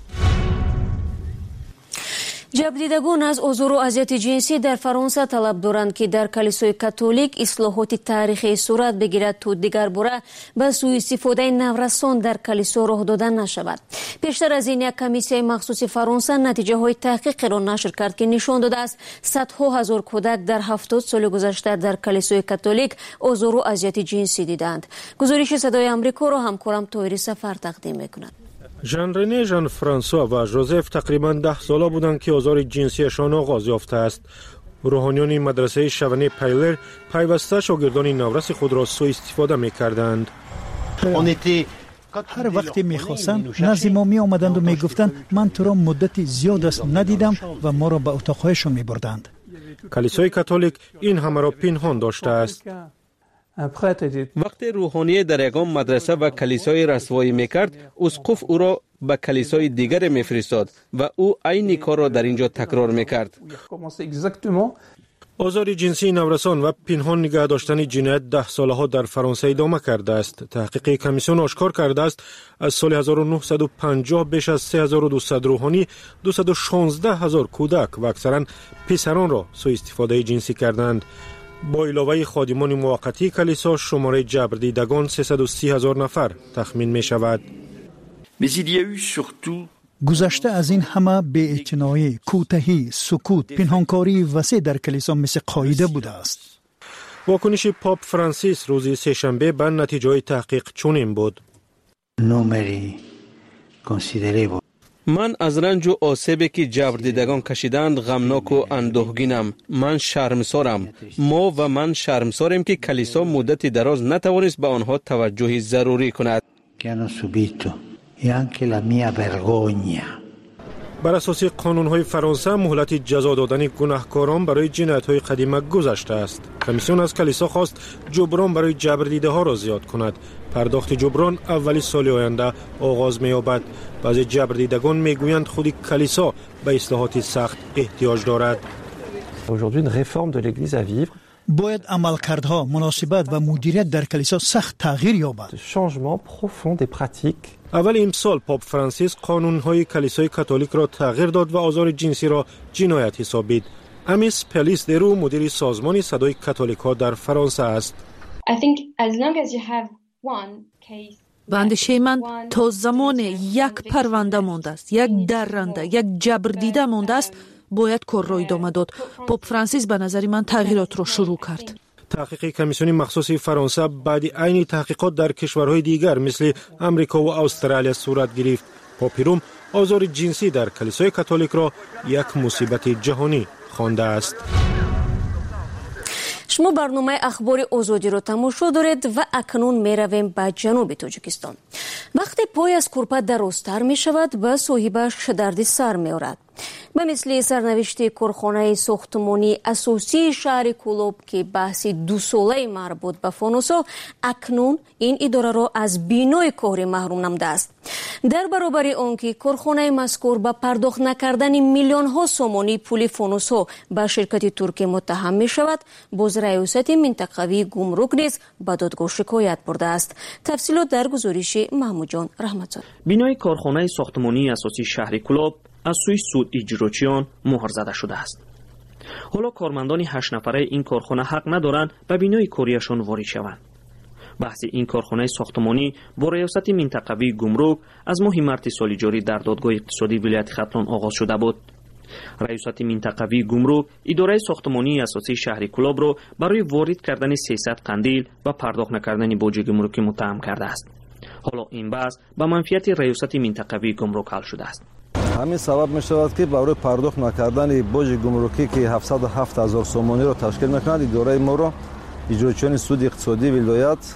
جبردیدگان از ازور و اذیت جنسی در فرانسه طلب دارند که در کلیسای کاتولیک اصلاحات تاریخی صورت بگیرد تا دیگر باره به سوء استفاده نورسان در کلیسا راه دادن نشود. پیشتر از این یک کمیسیون مخصوص فرانسه نتیجه های تحقیق را نشر کرد که نشان داده است صدها هزار کودک در 70 سال گذشته در کلیسای کاتولیک ازور و اذیت جنسی دیدند. گزارش صدای آمریکا را همکارم طاهری سفر تقدیم می‌کند. ژان رنه، ژان فرانسوا و ژوزف تقریباً 10 ساله بودند که آزار جنسیشان آغاز یافته است. روحانیان مدرسه شونی پیلر پیوسته شاگردان نورس خود را سوء استفاده می‌کردند. هر وقتی می‌خواستند نزد ما می‌آمدند و می‌گفتند من تو را مدت زیاد است ندیدم و ما را به اتاق‌هایشان می‌بردند. کلیسای کاتولیک این همه را پنهان داشته است. وقتی روحانی در یگان مدرسه و کلیسای رسوایی میکرد، اسقف او را به کلیسای دیگر میفرستاد و او عین کار را در اینجا تکرار میکرد. آزار جنسی نورسان و پنهان نگه داشتن جنایت 10 ساله ها در فرانسه ادامه کرده است. تحقیق کمیسیون آشکار کرده است از سال 1950 بیش از 3200 روحانی 216,000 کودک و اکثرا پسران را سوء استفاده جنسی کردند. با علاوه خادمان موقتی کلیسا شماره جبردیدگان 330,000 نفر تخمین می شود. گذشته از این همه بی‌اعتنایی، کوتاهی، سکوت، پنهانکاری وسیع در کلیسا مثل قاعده بوده است. واکنش پاپ فرانسیس روز سه‌شنبه به نتیجه تحقیق چنین بود: من از رنج و آسیبی که جبردیدگان کشیدند غمناک و اندوهگینم. من شرمسارم. ما و من شرمساریم که کلیسا مدت دراز نتوانست به آنها توجه ضروری کند. بر اساس قانون‌های فرانسه مهلت جزا دادن گناهکاران برای جنایت‌های قدیمه گذشته است. کمیسیون از کلیسا خواست جبران برای جبردیده‌ها را زیاد کند. پرداخت جبران اولی سال آینده آغاز می‌یابد. بعضی جبردیدگان می‌گویند خود کلیسا به اصلاحات سخت احتیاج دارد. باید عملکردها، مناسبت و مدیریت در کلیسا سخت تغییر یابد. اول امسال پاپ فرانسیس قانون‌های کلیسای کاتولیک را تغییر داد و آزار جنسی را جنایت حسابید. امیس پلیس درو مدیر سازمان صدای کاتولیک‌ها در فرانسه است. به اندیشه من تا زمان یک پرونده مانده است، یک درنده، یک جبردیده مانده است، باید کار را ادامه داد. پاپ فرانسیس به نظر من تغییرات را شروع کرد. تحقیق کمیسیون مخصوص فرانسه بعد عین تحقیقات در کشورهای دیگر مثل امریکا و استرالیا صورت گرفت. پاپ روم آزار جنسی در کلیسای کاتولیک را یک مصیبت جهانی خوانده است. شما برنامه اخبار آزادی را تماشا دارید و اکنون می رویم به جنوب تاجیکستان. وقتی پای از کورپا درازتر می شود به صاحبش درد سر می آورد. به مثل سرنوشت کارخانه ساختمانی اساسی شهر کولوب که بحث 2 ساله مربوط به فانوسا، اکنون این اداره را از بینای کار محروم نموده است. در برابر آن که کارخانه مذکور به پرداخت نکردن میلیون ها سومانی پول فانوس ها به شرکت ترکی متهم می شود، باز ریاست منطقوی گمرک نیز به دادگاه شکایت برده است. تفصیلات در گزارش محمود جان رحمتزاده. بینای کارخانه ساختمانی اساسی شهر کولوب از سوی سود اجراچیان مهر زده شده است. حالا کارمندان 8 نفره این کارخانه حق ندارند به بینای کاریشان وارد شوند. بحث این کارخانه ساختمانی با ریاست منطقوی گمرک از ماه مارس سال جاری در دادگاه اقتصادی ولایت ختلان آغاز شده بود. ریاست منطقوی گمرک اداره ساختمانی اساسی شهر کولوب را برای وارد کردن 300 قندیل و پرداخت نکردن باج گمرکی متهم کرده است. حالا این بحث به منفیت ریاست منطقوی گمرک حل شده است. همین سبب می شود که برای پرداخت نکردن باج گمرکی که 707,000 سومانی را تشکیل می‌کند، اداره ما را اجراچیان سود اقتصادی ولایت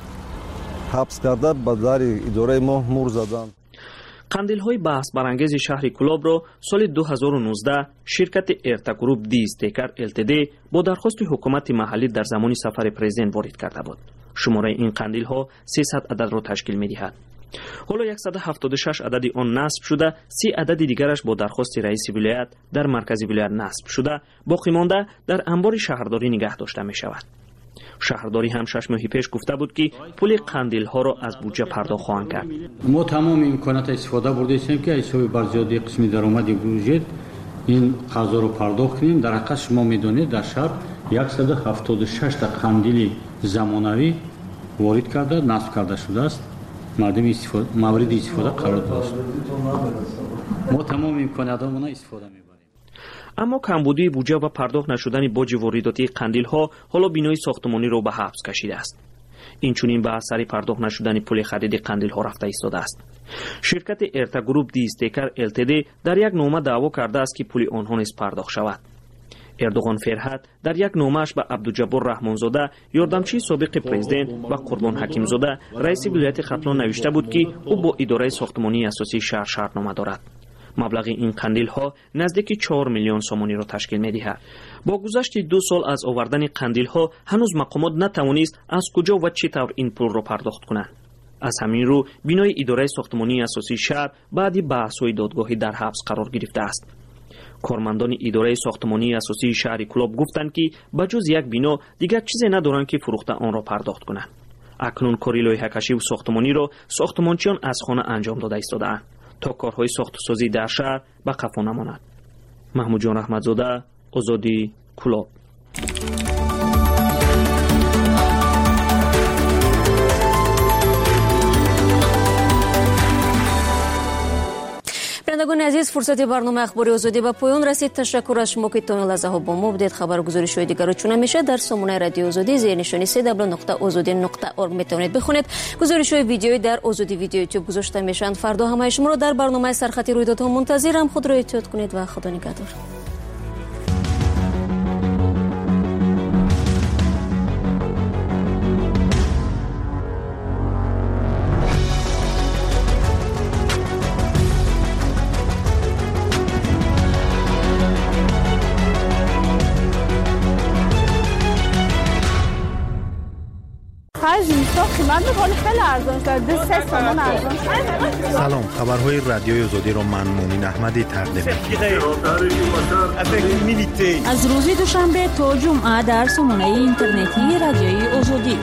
حبس کرده به در اداره ما مهر زدند. قندیل‌های بحث برانگیز شهر کولوب را سال 2019 شرکت ارتا گروپ دیستیکر LTD با درخواست حکومت محلی در زمان سفر پرزیدنت وارد کرده بود. شماره این قندیل‌ها 300 عدد را تشکیل می‌دهد. حالا 176 عددی آن نصب شده، 30 عدد دیگرش با درخواست رئیس ولایت در مرکز ولایت نصب شده، باقی مانده در انبار شهرداری نگه داشته می شود. شهرداری هم 6 ماه پیش گفته بود که پول قندیل ها را از بودجه پرداخت خواهند کرد. ما تمام امکانات استفاده برده ایم که حساب برزیادی قسمی درآمد بودجه این قرض رو پرداخت کنیم. در حقیقت شما میدونید در شهر 176 تا قندیل زمانوی وارد کرده، نصب کرده شده است. مورد استفاده قرار داشت. ما تمام امکاناتمون استفاده می‌بریم. اما کمبودی بودجه و پرداخت نشدن باج وارداتی قندیل ها حالا بینای ساختمانی را به حبس کشیده است. این چنین به اثر پرداخت نشدن پول خرید قندیل ها رفته ایستاده است. شرکت ارتا گروپ دیستیکر LTD در یک نامه دعوا کرده است که پول آنها نیز پرداخت شود. اردوغان فرهاد در یک نامه‌اش به عبدالجبار رحمانزاده یاردمچی سابق پرزیدنت و قربان حکیمزاده رئیس ولایت ختلان نوشته بود که او با اداره ساختمانی اساسی شهر شرطنامه دارد. مبلغ این قندیل ها نزدیک 4 میلیون سومانی را تشکیل می‌دهد. با گذشت 2 سال از آوردن قندیل ها هنوز مقامات نتوانست از کجا و چطور این پول را پرداخت کنند. از همین رو بینای اداره ساختمانی اساسی شهر بعد بحث‌های دادگاهی در حبس قرار گرفته است. کارمندان اداره ساختمانی اساسی شهر کولوب گفتند که بجز یک بنا دیگر چیزی ندارند که فروخته آن را پرداخت کنند. اکنون کاری لایحه‌کشی و ساختمانی را ساختمانچیان از خانه انجام داده ایستاده‌اند تا کارهای ساخت‌وسازی در شهر به قفا نماند. محمود جان رحمتزاده، آزادی، کولوب. شنوندگان عزیز، فرصت برنامه اخباری آزادی به پایان رسید. تشکر از شما که تا این لحظه ها با ما بودید. خبر و گزارش‌های دیگر را چون همیشه در سامانه رادیو آزادی زیر نشانی www.azadi.org میتونید بخونید. گزارش‌های ویدیویی در آزادی ویدیو یوتیوب گذاشته میشن. فردا همه شما را در برنامه سرخط رویدادها منتظرم. خود را احتیاط کنید و خدا نگهدار. سلام، خبرهای رادیوی آزادی را من مومن احمدی تقدیم می‌کنم. از روز دوشنبه تا جمعه در سامانه اینترنتی رادیوی آزادی.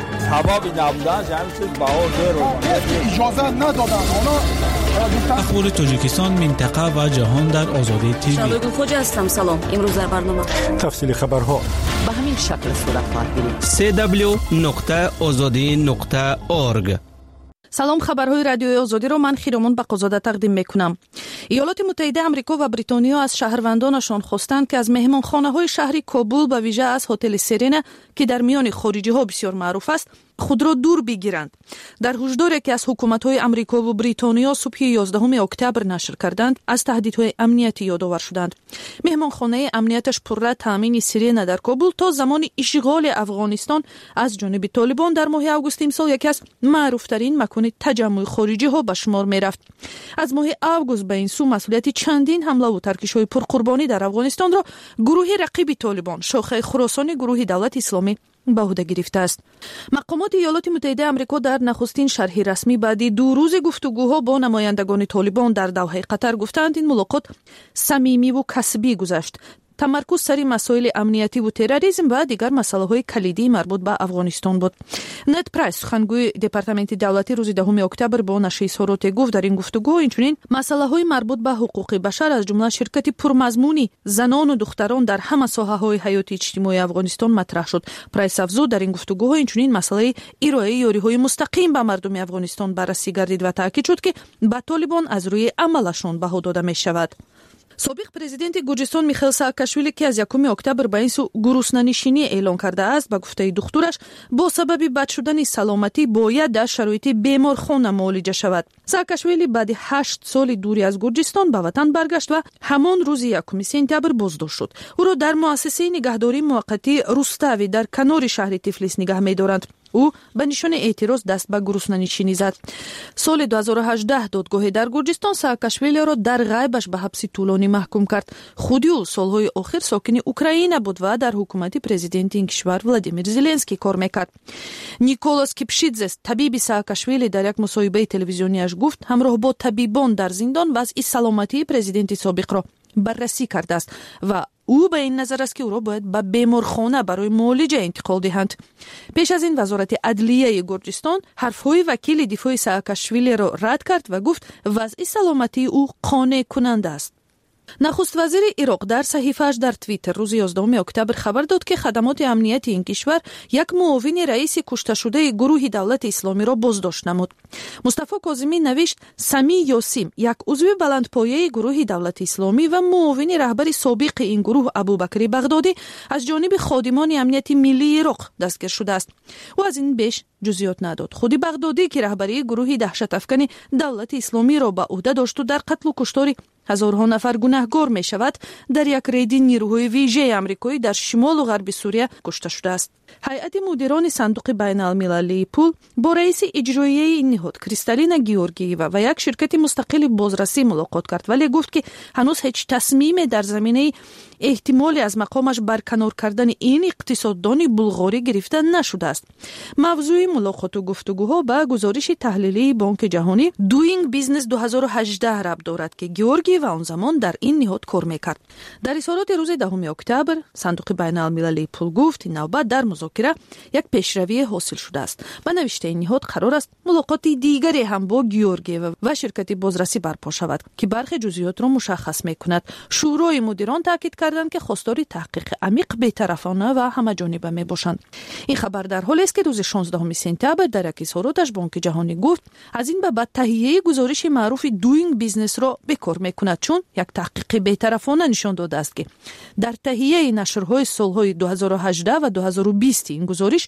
اجازه ندادن اخبار تاجیکستان، منطقه و جهان در آزادی تیوی. شادو خوجا هستم. سلام. امروز در برنامه تفصیل خبرها به همین شکل صورت خواهد گرفت. www.azadi.org. سلام، خبرهای رادیوی آزادی را من خیرمون بقازاده تقدیم میکنم. ایالات متحده آمریکا و بریتانیا از شهروندانشان خواستند که از مهمانخانه‌های شهری کابل به ویژه از هتل سرنا که در میان خارجی ها بسیار معروف است خود را دور بگیرند. در هشداری که از حکومت‌های آمریکا و بریتانیا صبح 11 اکتبر نشر کردند، از تهدیدهای امنیتی یادآور شدند. مهمانخانه امنیتش پرره تامین سیرین در کابل تا زمان اشغال افغانستان از جانب طالبان در ماه آگوست امسال یکی از معروفترین مکان تجمع خارجی ها به شمار می رفت. از ماه آگوست به این سو مسئولیت چندین حمله و ترکش‌های پرقربانی در افغانستان را گروه رقیب طالبان، شاخه خراسان گروه دولت اسلامی به عهده گرفته است. مقامات ایالات متحده آمریکا در نخستین شرح رسمی بعد 2 روز گفتگوها با نمایندگان طالبان در دوحه قطر گفتند این ملاقات صمیمی و کسبی گذشت. تمرکز سر مسائل امنیتی و تروریسم و دیگر مسائل کلیدی مربوط به افغانستان بود. نت پرایس سخنگوی دپارتمنت دولتی روز 10 اکتبر با نشر اظهارات گفت در این گفتگو اینچنین مسائل مربوط به حقوق بشر از جمله شرکت پرمضمونی زنان و دختران در همه ساحه‌های حیاتی اجتماعی افغانستان مطرح شد. پرایس افزود در این گفتگوها اینچنین مسئله ارائه یاری‌های مستقیم به مردم افغانستان بررسی گردید و تاکید شد که به طالبان از روی عملشان بها داده می شود. سابق پرزیدنت گرجستان میخائیل سااکاشویلی که از 1 اکتبر به این سو گرسنه‌نشینی اعلان کرده است، به گفته دخترش با سبب بد شدن سلامتی باید در شرایط بیمارخانه معالجه شود. سااکاشویلی بعد 8 سال دوری از گرجستان به وطن برگشت و همان روز 1 سپتامبر بازداشت شد. او را در مؤسسه نگهداری موقتی روستاوی در کنار شهر تفلیس نگه می‌دارند. او به نشان اعتراض دست به گرسنه‌نشینی زد. سال 2018 دادگاه در گرجستان سااکاشویلی را در غیبش به حبس طولانی محکوم کرد. خودی او سالهای آخر ساکن اوکراین بود و در حکومت پرزیدنت این کشور ولادیمیر زلنسکی کار میکرد. نیکولاس کیپشیدزس طبیب سااکاشویلی در یک مصاحبه تلویزیونیش گفت همراه با طبیبان در زندان وضع سلامتی پرزیدنت سابق را بررسی کرده است و او به این نظر است که او را باید به بیمارخانه برای معالجه انتقال دهند. پیش از این وزارت عدلیه گرجستان حرفهای وکیل دفاع سااکاشویلی را رد کرد و گفت وضع سلامتی او قانع کننده است. نخست وزیر عراق در صحیفه‌اش در توییتر روز 11 اکتبر خبر داد که خدمات امنیتی این کشور یک معاون رئیس کشته شده گروه دولت اسلامی را بازداشت نمود. مصطفی کاظمی نوشت سمی یاسیم، یک عضو بلندپایه گروه دولت اسلامی و معاون رهبر سابق این گروه ابوبکر بغدادی از جانب خادمان امنیت ملی عراق دستگیر شده است. او از این بیش جزئیات نداد. خودی بغدادی که رهبری گروه دهشت افکن دولت اسلامی را به عهده داشت و در قتل و کشتار هزارها نفر گناهکار می شود در یک رید نیروهای ویژه آمریکایی در شمال و غرب سوریه کشته شده است. هیئت مدیران صندوق بین المللی پول با رئیس اجرایی این نهاد کریستالینا گیورگییوا و یک شرکت مستقل بازرسی ملاقات کرد، ولی گفت که هنوز هیچ تصمیمی در زمینه احتمالی از مقامش برکنار کردن این اقتصاددان بلغاری گرفته نشده است. موضوع ملاقات و گفتگوها به گزارش تحلیلی بانک جهانی دوینگ بیزنس 2018 ربط دارد که گیورگییوا آن زمان در این نهاد کار میکرد. در اظهارات روز 10 اکتبر صندوق بین المللی پول گفت این نوبت در مذاکره یک پیشروی حاصل شده است. به نوشته این نهاد قرار است ملاقات دیگری هم با گیورگییوا و شرکت بازرسی برپا شود که برخی جزئیات را مشخص میکند. شورای مدیران تاکید کردند که خواستار تحقیق عمیق، بی‌طرفانه و همه جانبه میباشند. این خبر در حالی است که روز 16 سپتامبر در یک اظهاراتش بانک جهانی گفت از این به بعد تهیه گزارش معروف دوینگ بیزنس را به کار میکند، چون یک تحقیق بی‌طرفانه نشان داده است که در تهیه نشرهای سالهای 2018 و 2020 این گزارش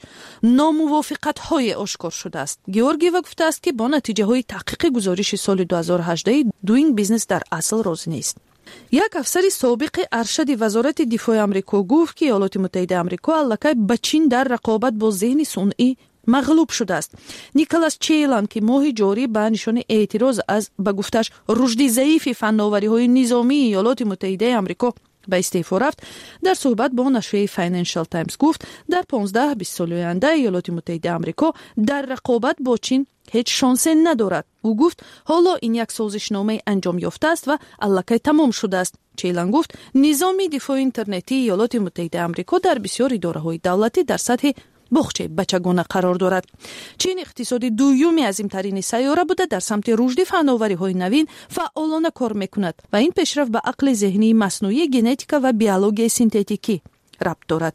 ناموافقت‌های آشکار شده است. گیورگییوا گفته است که با نتیجه های تحقیق گزارش سال 2018 دوینگ بیزنس در اصل راضی نیست. یک افسر سابق ارشد وزارت دفاع آمریکا گفت که ایالات متحده آمریکا الکی به چین در رقابت با ذهن صنعی مغلوب شده است. نیکلاس چیلان که ماه جاری به نشان اعتراض از به گفتش رشد ضعیف فناوری‌های نظامی ایالات متحده آمریکا به استعفا رفت، در صحبت با نشریه فاینانشال تایمز گفت در 15-20 سال آینده ایالات متحده آمریکا در رقابت با چین هیچ شانسی ندارد. او گفت حالا این یک سازشنامه انجام یافته است و الکی تمام شده است. چیلان گفت نظام دفاع اینترنتی ایالات متحده آمریکا در بسیار اداره‌های دولتی در سطح باغچه بچگانه قرار دارد. چین اقتصاد دومی عظیم‌ترین سیاره بوده در سمت رشد فناوری‌های نوین فعالانه کار می‌کند و این پیشرفت به عقل ذهنی مصنوعی، ژنتیک و بیولوژی سنتتیکی ربط دارد.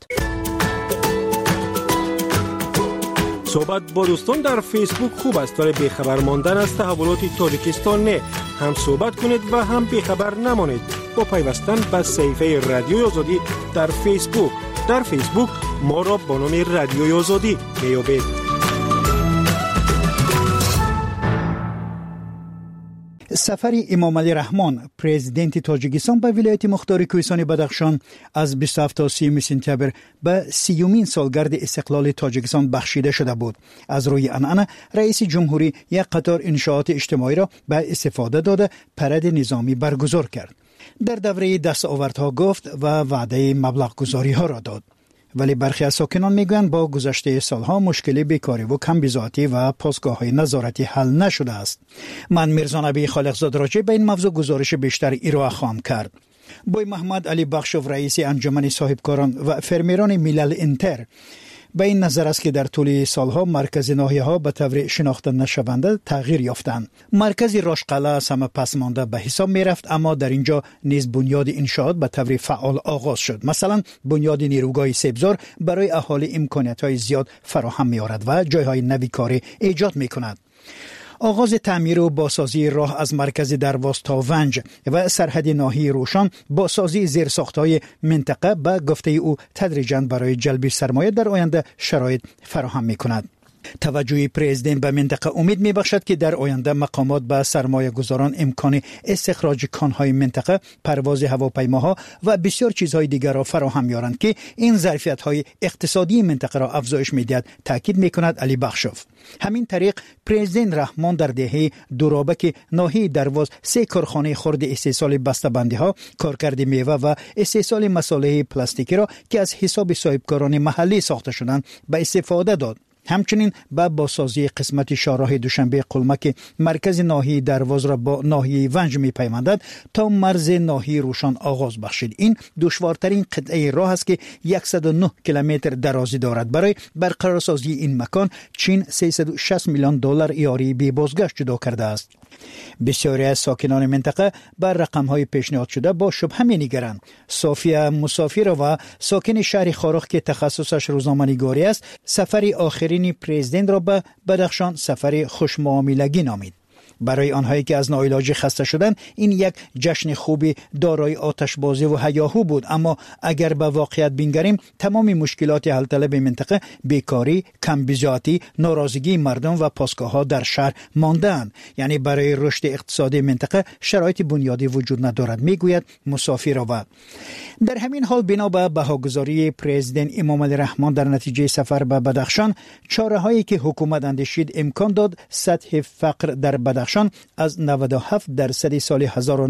صحبت با دوستان در فیسبوک خوب است، ولی بیخبر ماندن از تحولات تاجیکستان نه. هم صحبت کنید و هم بیخبر نمانید با پیوستن به صفحه رادیوی آزادی در فیسبوک. در فیسبوک ما را با نام رادیوی آزادی میابید. سفر امام علی رحمان پرزیدنت تاجیکستان به ولایت مختار کوهستان بدخشان از 27 تا 30 سپتامبر به 30مین سالگرد استقلال تاجیکستان بخشیده شده بود. از روی آن رئیس جمهوری یک قطار انشاءات اجتماعی را به استفاده داده پرد نظامی برگزار کرد. در دوره دستاوردها گفت و وعده مبلغ گذاری ها را داد. ولی برخی از ساکنان میگویند با گذشته سالها مشکل بیکاری و کمبزاعتی و پاسگاه‌های نظارتی حل نشده است. من میرزا نبی خالقزاد راجع به این موضوع گزارش بیشتر ارائه خواهم کرد. بوی محمد علی بخشوف رئیس انجمن صاحبکاران و فرمیران ملل انتر به این نظر است که در طول سالها مرکز ناحیه‌ها به طور شناخته نشونده تغییر یافتند. مرکز راشقله از همه پسمانده به حساب میرفت، اما در اینجا نیز بنیاد انشاءات به طور فعال آغاز شد. مثلا بنیاد نیروگاه سبزار برای اهالی امکانیت‌های زیاد فراهم می‌آورد و جای‌های نوی کاری ایجاد می‌کند. آغاز تعمیر و بازسازی راه از مرکز درواز تا ونج و سرحد ناحیه روشان با سازی زیرساخت‌های منطقه به گفته او تدریجاً برای جلب سرمایه در آینده شرایط فراهم می‌کند. توجه پرزیدنت به منطقه امید می‌بخشد که در آینده مقامات به سرمایه گذاران امکان استخراج کان‌های منطقه، پرواز هواپیماها و بسیار چیزهای دیگر را فراهم می‌آورند که این ظرفیت‌های اقتصادی منطقه را افزایش می‌دهد، تاکید می‌کند علی بخشوف. همین طریق پرزیدنت رحمان در دهه دورابک ناحیه درواز 3 کارخانه خرد استحصال بسته‌بندی‌ها، کارکرد میوه و استحصال مصالح پلاستیکی را که از حساب صاحبکاران محلی ساخته شدند به استفاده داد. همچنین با بازسازی قسمت شاهراه دوشنبه قلمک مرکز ناحیه درواز را با ناحیه ونج می‌پیوندد تا مرز ناحیه روشان آغاز بخشید. این دشوارترین قطعه راه است که 109 کیلومتر درازی دارد. برای برقرارسازی این مکان چین 360 میلیون دلار یاری بی بازگشت جدا کرده است. بسیاری از ساکنان منطقه بر رقم‌های پیشنهاد شده با شبهه می‌نگرند. صافیه مسافر و ساکن شهر خارخ که تخصصش روزنامه‌نگاری است، سفر آخرین پرزیدنت را به بدخشان سفر خوشمعاملگی نامید. برای آنهایی که از ناعلاجی خسته شدند این یک جشن خوبی دارای آتشبازی و هیاهو بود، اما اگر به واقعیت بنگریم تمام مشکلات حل طلب منطقه، بیکاری، کمبزاعتی، ناراضگی مردم و پاسگاه‌ها در شهر مانده‌اند. یعنی برای رشد اقتصادی منطقه شرایط بنیادی وجود ندارد، میگوید مسافرآور. در همین حال بنا به بهاگذاری پرزیدنت امام علی رحمان در نتیجه سفر به بدخشان، چاره‌هایی که حکومت اندیشید امکان داد سطح فقر در بدخشان از 97% سال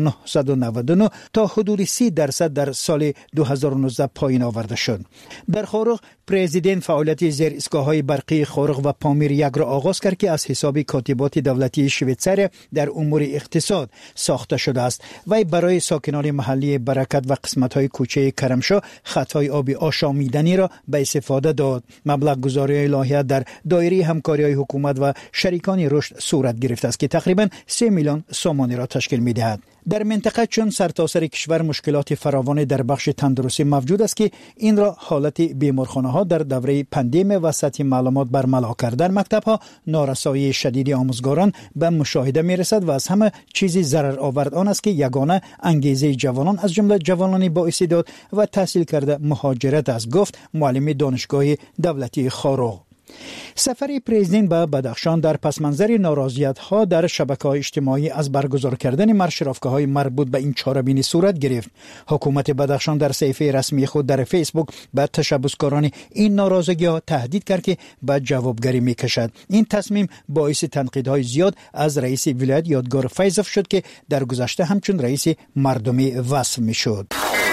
1999 تا حدود 30% در سال 2019 پایین آورده شد. در خارق پرزیدنت فعالیت زیر ایستگاه‌های برقی خارق و پامیر یک را آغاز کرد که از حساب کاتبات دولتی شویتزر در امور اقتصاد ساخته شده است. وی برای ساکنان محلی برکت و قسمت‌های کوچه کرمشاه خطای آبی آشامیدنی را به استفاده داد. مبلغ گذاری لایحه در دایره همکاری‌های حکومت و شریکان رشد صورت گرفته است که تقریباً 3 میلیون سومانی را تشکیل می‌دهد. در منطقه چون سرتاسر کشور مشکلات فراوان در بخش تندرستی موجود است که این را حالت بیمارخانه‌ها در دوره پندمی و سطح معلومات برملا کرد. در مکتب‌ها نارسایی شدید آموزگاران به مشاهده می‌رسد و از همه چیزی ضرر آورد آن است که یگانه انگیزه جوانان از جمله جوانان با استعداد و تحصیل کرده مهاجرت است، گفت معلم دانشگاه دولتی خارق. سفر پرزیدنت به بدخشان در پس منظر ناراضیت‌ها در شبکه‌های اجتماعی از برگزار کردن مرش رافگاه‌های مربوط به این چاره‌بینی صورت گرفت. حکومت بدخشان در صفحه رسمی خود در فیسبوک به تشبثکاران این ناراضگی‌ها تهدید کرد که به جوابگری می‌کشد. این تصمیم باعث تنقیدهای زیاد از رئیس ولایت یادگار فیضوف شد که در گذشته همچون رئیس مردمی وصف می‌شد.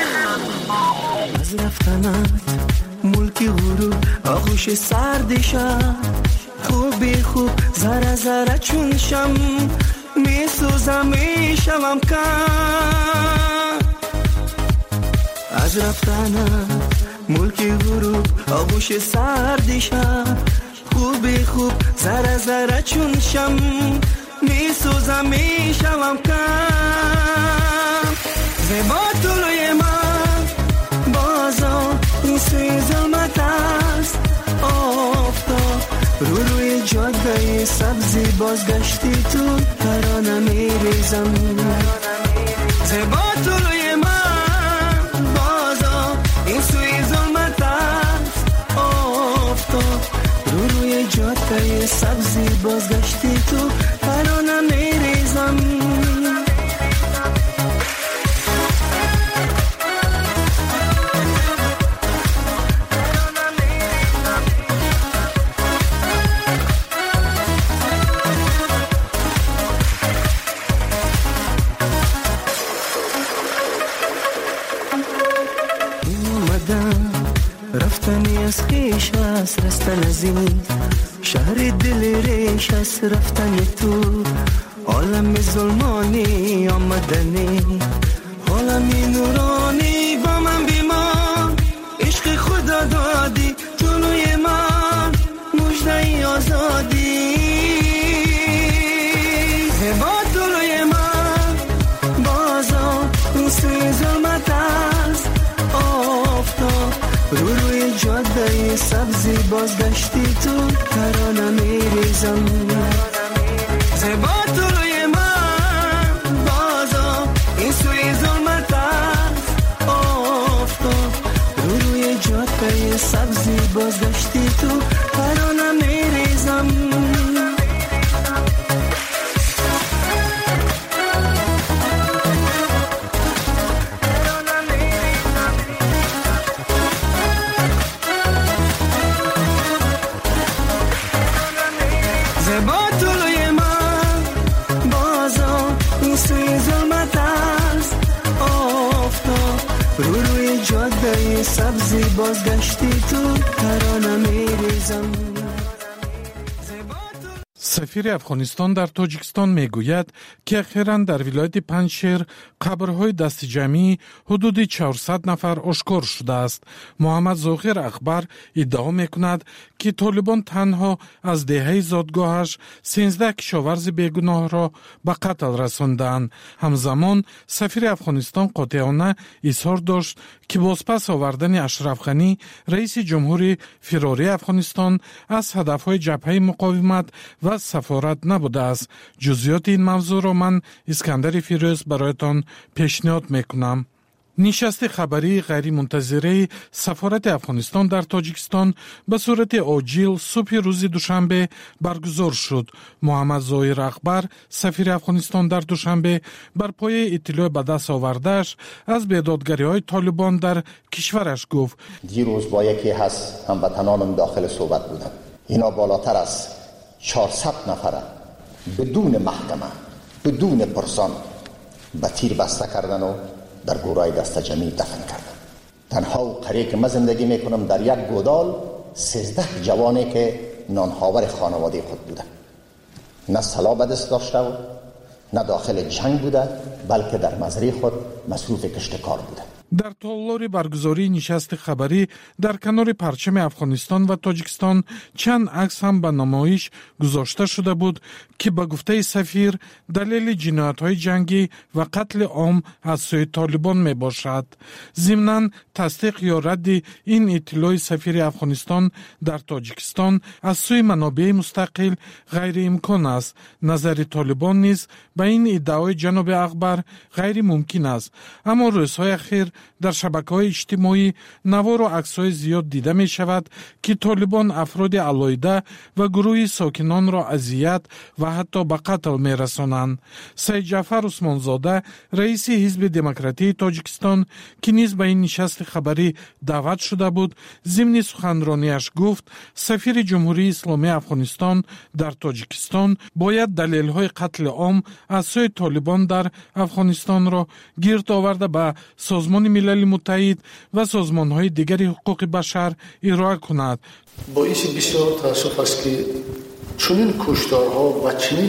ملکی غرور آغوش سردشم خوبی خوب زره زره چون شم میسوزم میشم کم از رفتنم ملکی غرور آغوش سردشم خوبی خوب زره زره چون شم میسوزم میشم کم زیبا طلوی من بازم این سوی ظلمت است آفتاب روی جاده سبزی بازگشتی تو ترانه میریزم زیبا طلوی من بازم این سوی ظلمت است آفتاب روی جاده سبزی بازگشتی تو ترانه میریزم پیش است رستن از این شهر دل ریش است رفتن تو عالم ظلمانی آمدنی عالمی نورانی با من بیمان عشق خدا دادی جلوی من مژده آزادی با جلوی من بازا این سوی ظلمت است آفتاب روی جاده سبزی بازگشتی تو ترانه میریزم زبا جلوی من بازا این سوی ظلمت است آفتاب روی جاده سبزی بازگشتی تو ترانه میریزم سبزی بازگشتی تو ترانه میریزم. سفیر افغانستان در تاجیکستان میگوید که اخیراً در ولایت پنجشیر قبرهای دست جمعی حدود 400 نفر آشکار شده است. محمد ظاهر اخبر ادعا میکند که طالبان تنها از دهه زادگاهش 13 کشاورز بیگناه را به قتل رساندند. همزمان سفیر افغانستان قاطعانه اظهار داشت که بازپس آوردن اشرف غنی رئیس جمهوری فراری افغانستان از هدفهای جبهه مقاومت و سفارت نبوده است. جزئیات این موضوع را من اسکندر فیروز برایتان پیشنهاد میکنم. نشست خبری غیر منتظره سفارت افغانستان در تاجیکستان به صورت عاجل صبح روز دوشنبه برگزار شد. محمد ظاهر اخبر سفیر افغانستان در دوشنبه بر پایه اطلاع به دست آورده‌اش از بیدادگری‌های طالبان در کشورش گفت: دیروز با یکی از هموطنانم داخل صحبت بودم. اینا بالاتر از 400 نفر بدون محکمه بدون پرسان به تیر بسته کردن و در گورای دست جمعی دفن کردن. تنها و قریه که من زندگی میکنم در یک گودال 13 جوانی که نانهاور خانواده خود بودن، نه سلاح به دست داشته و نه داخل جنگ بوده، بلکه در مزرعه خود مصروف کشت کار بوده. در تالار برگزاری نشست خبری در کنار پرچم افغانستان و تاجیکستان چند عکس هم به نمایش گذاشته شده بود که به گفته سفیر دلیل جنایت‌های جنگی و قتل عام از سوی طالبان می باشد. ضمناً تصدیق یا رد این اطلاع سفیر افغانستان در تاجیکستان از سوی منابع مستقل غیر امکان است. نظر طالبان نیز به این ادعای جناب اخبر غیر ممکن است. اما روزهای اخیر در شبکه‌های اجتماعی نوار و عکس‌های زیاد دیده می شود که طالبان افراد علایده و گروه ساکنان را اذیت و حتی به قتل می رسانند. سید جعفر عثمانزاده رئیس حزب دموکراتی تاجیکستان که نیز به این نشست خبری دعوت شده بود، ضمن سخنرانیش گفت سفیر جمهوری اسلامی افغانستان در تاجیکستان باید دلایل قتل عام از سوی طالبان در افغانستان را گرد آورده به سازمان ملل متحد و سازمان‌های دیگر حقوق بشر ارائه کند. باعث بسیار تأسف است که چنین کشتارها و چنین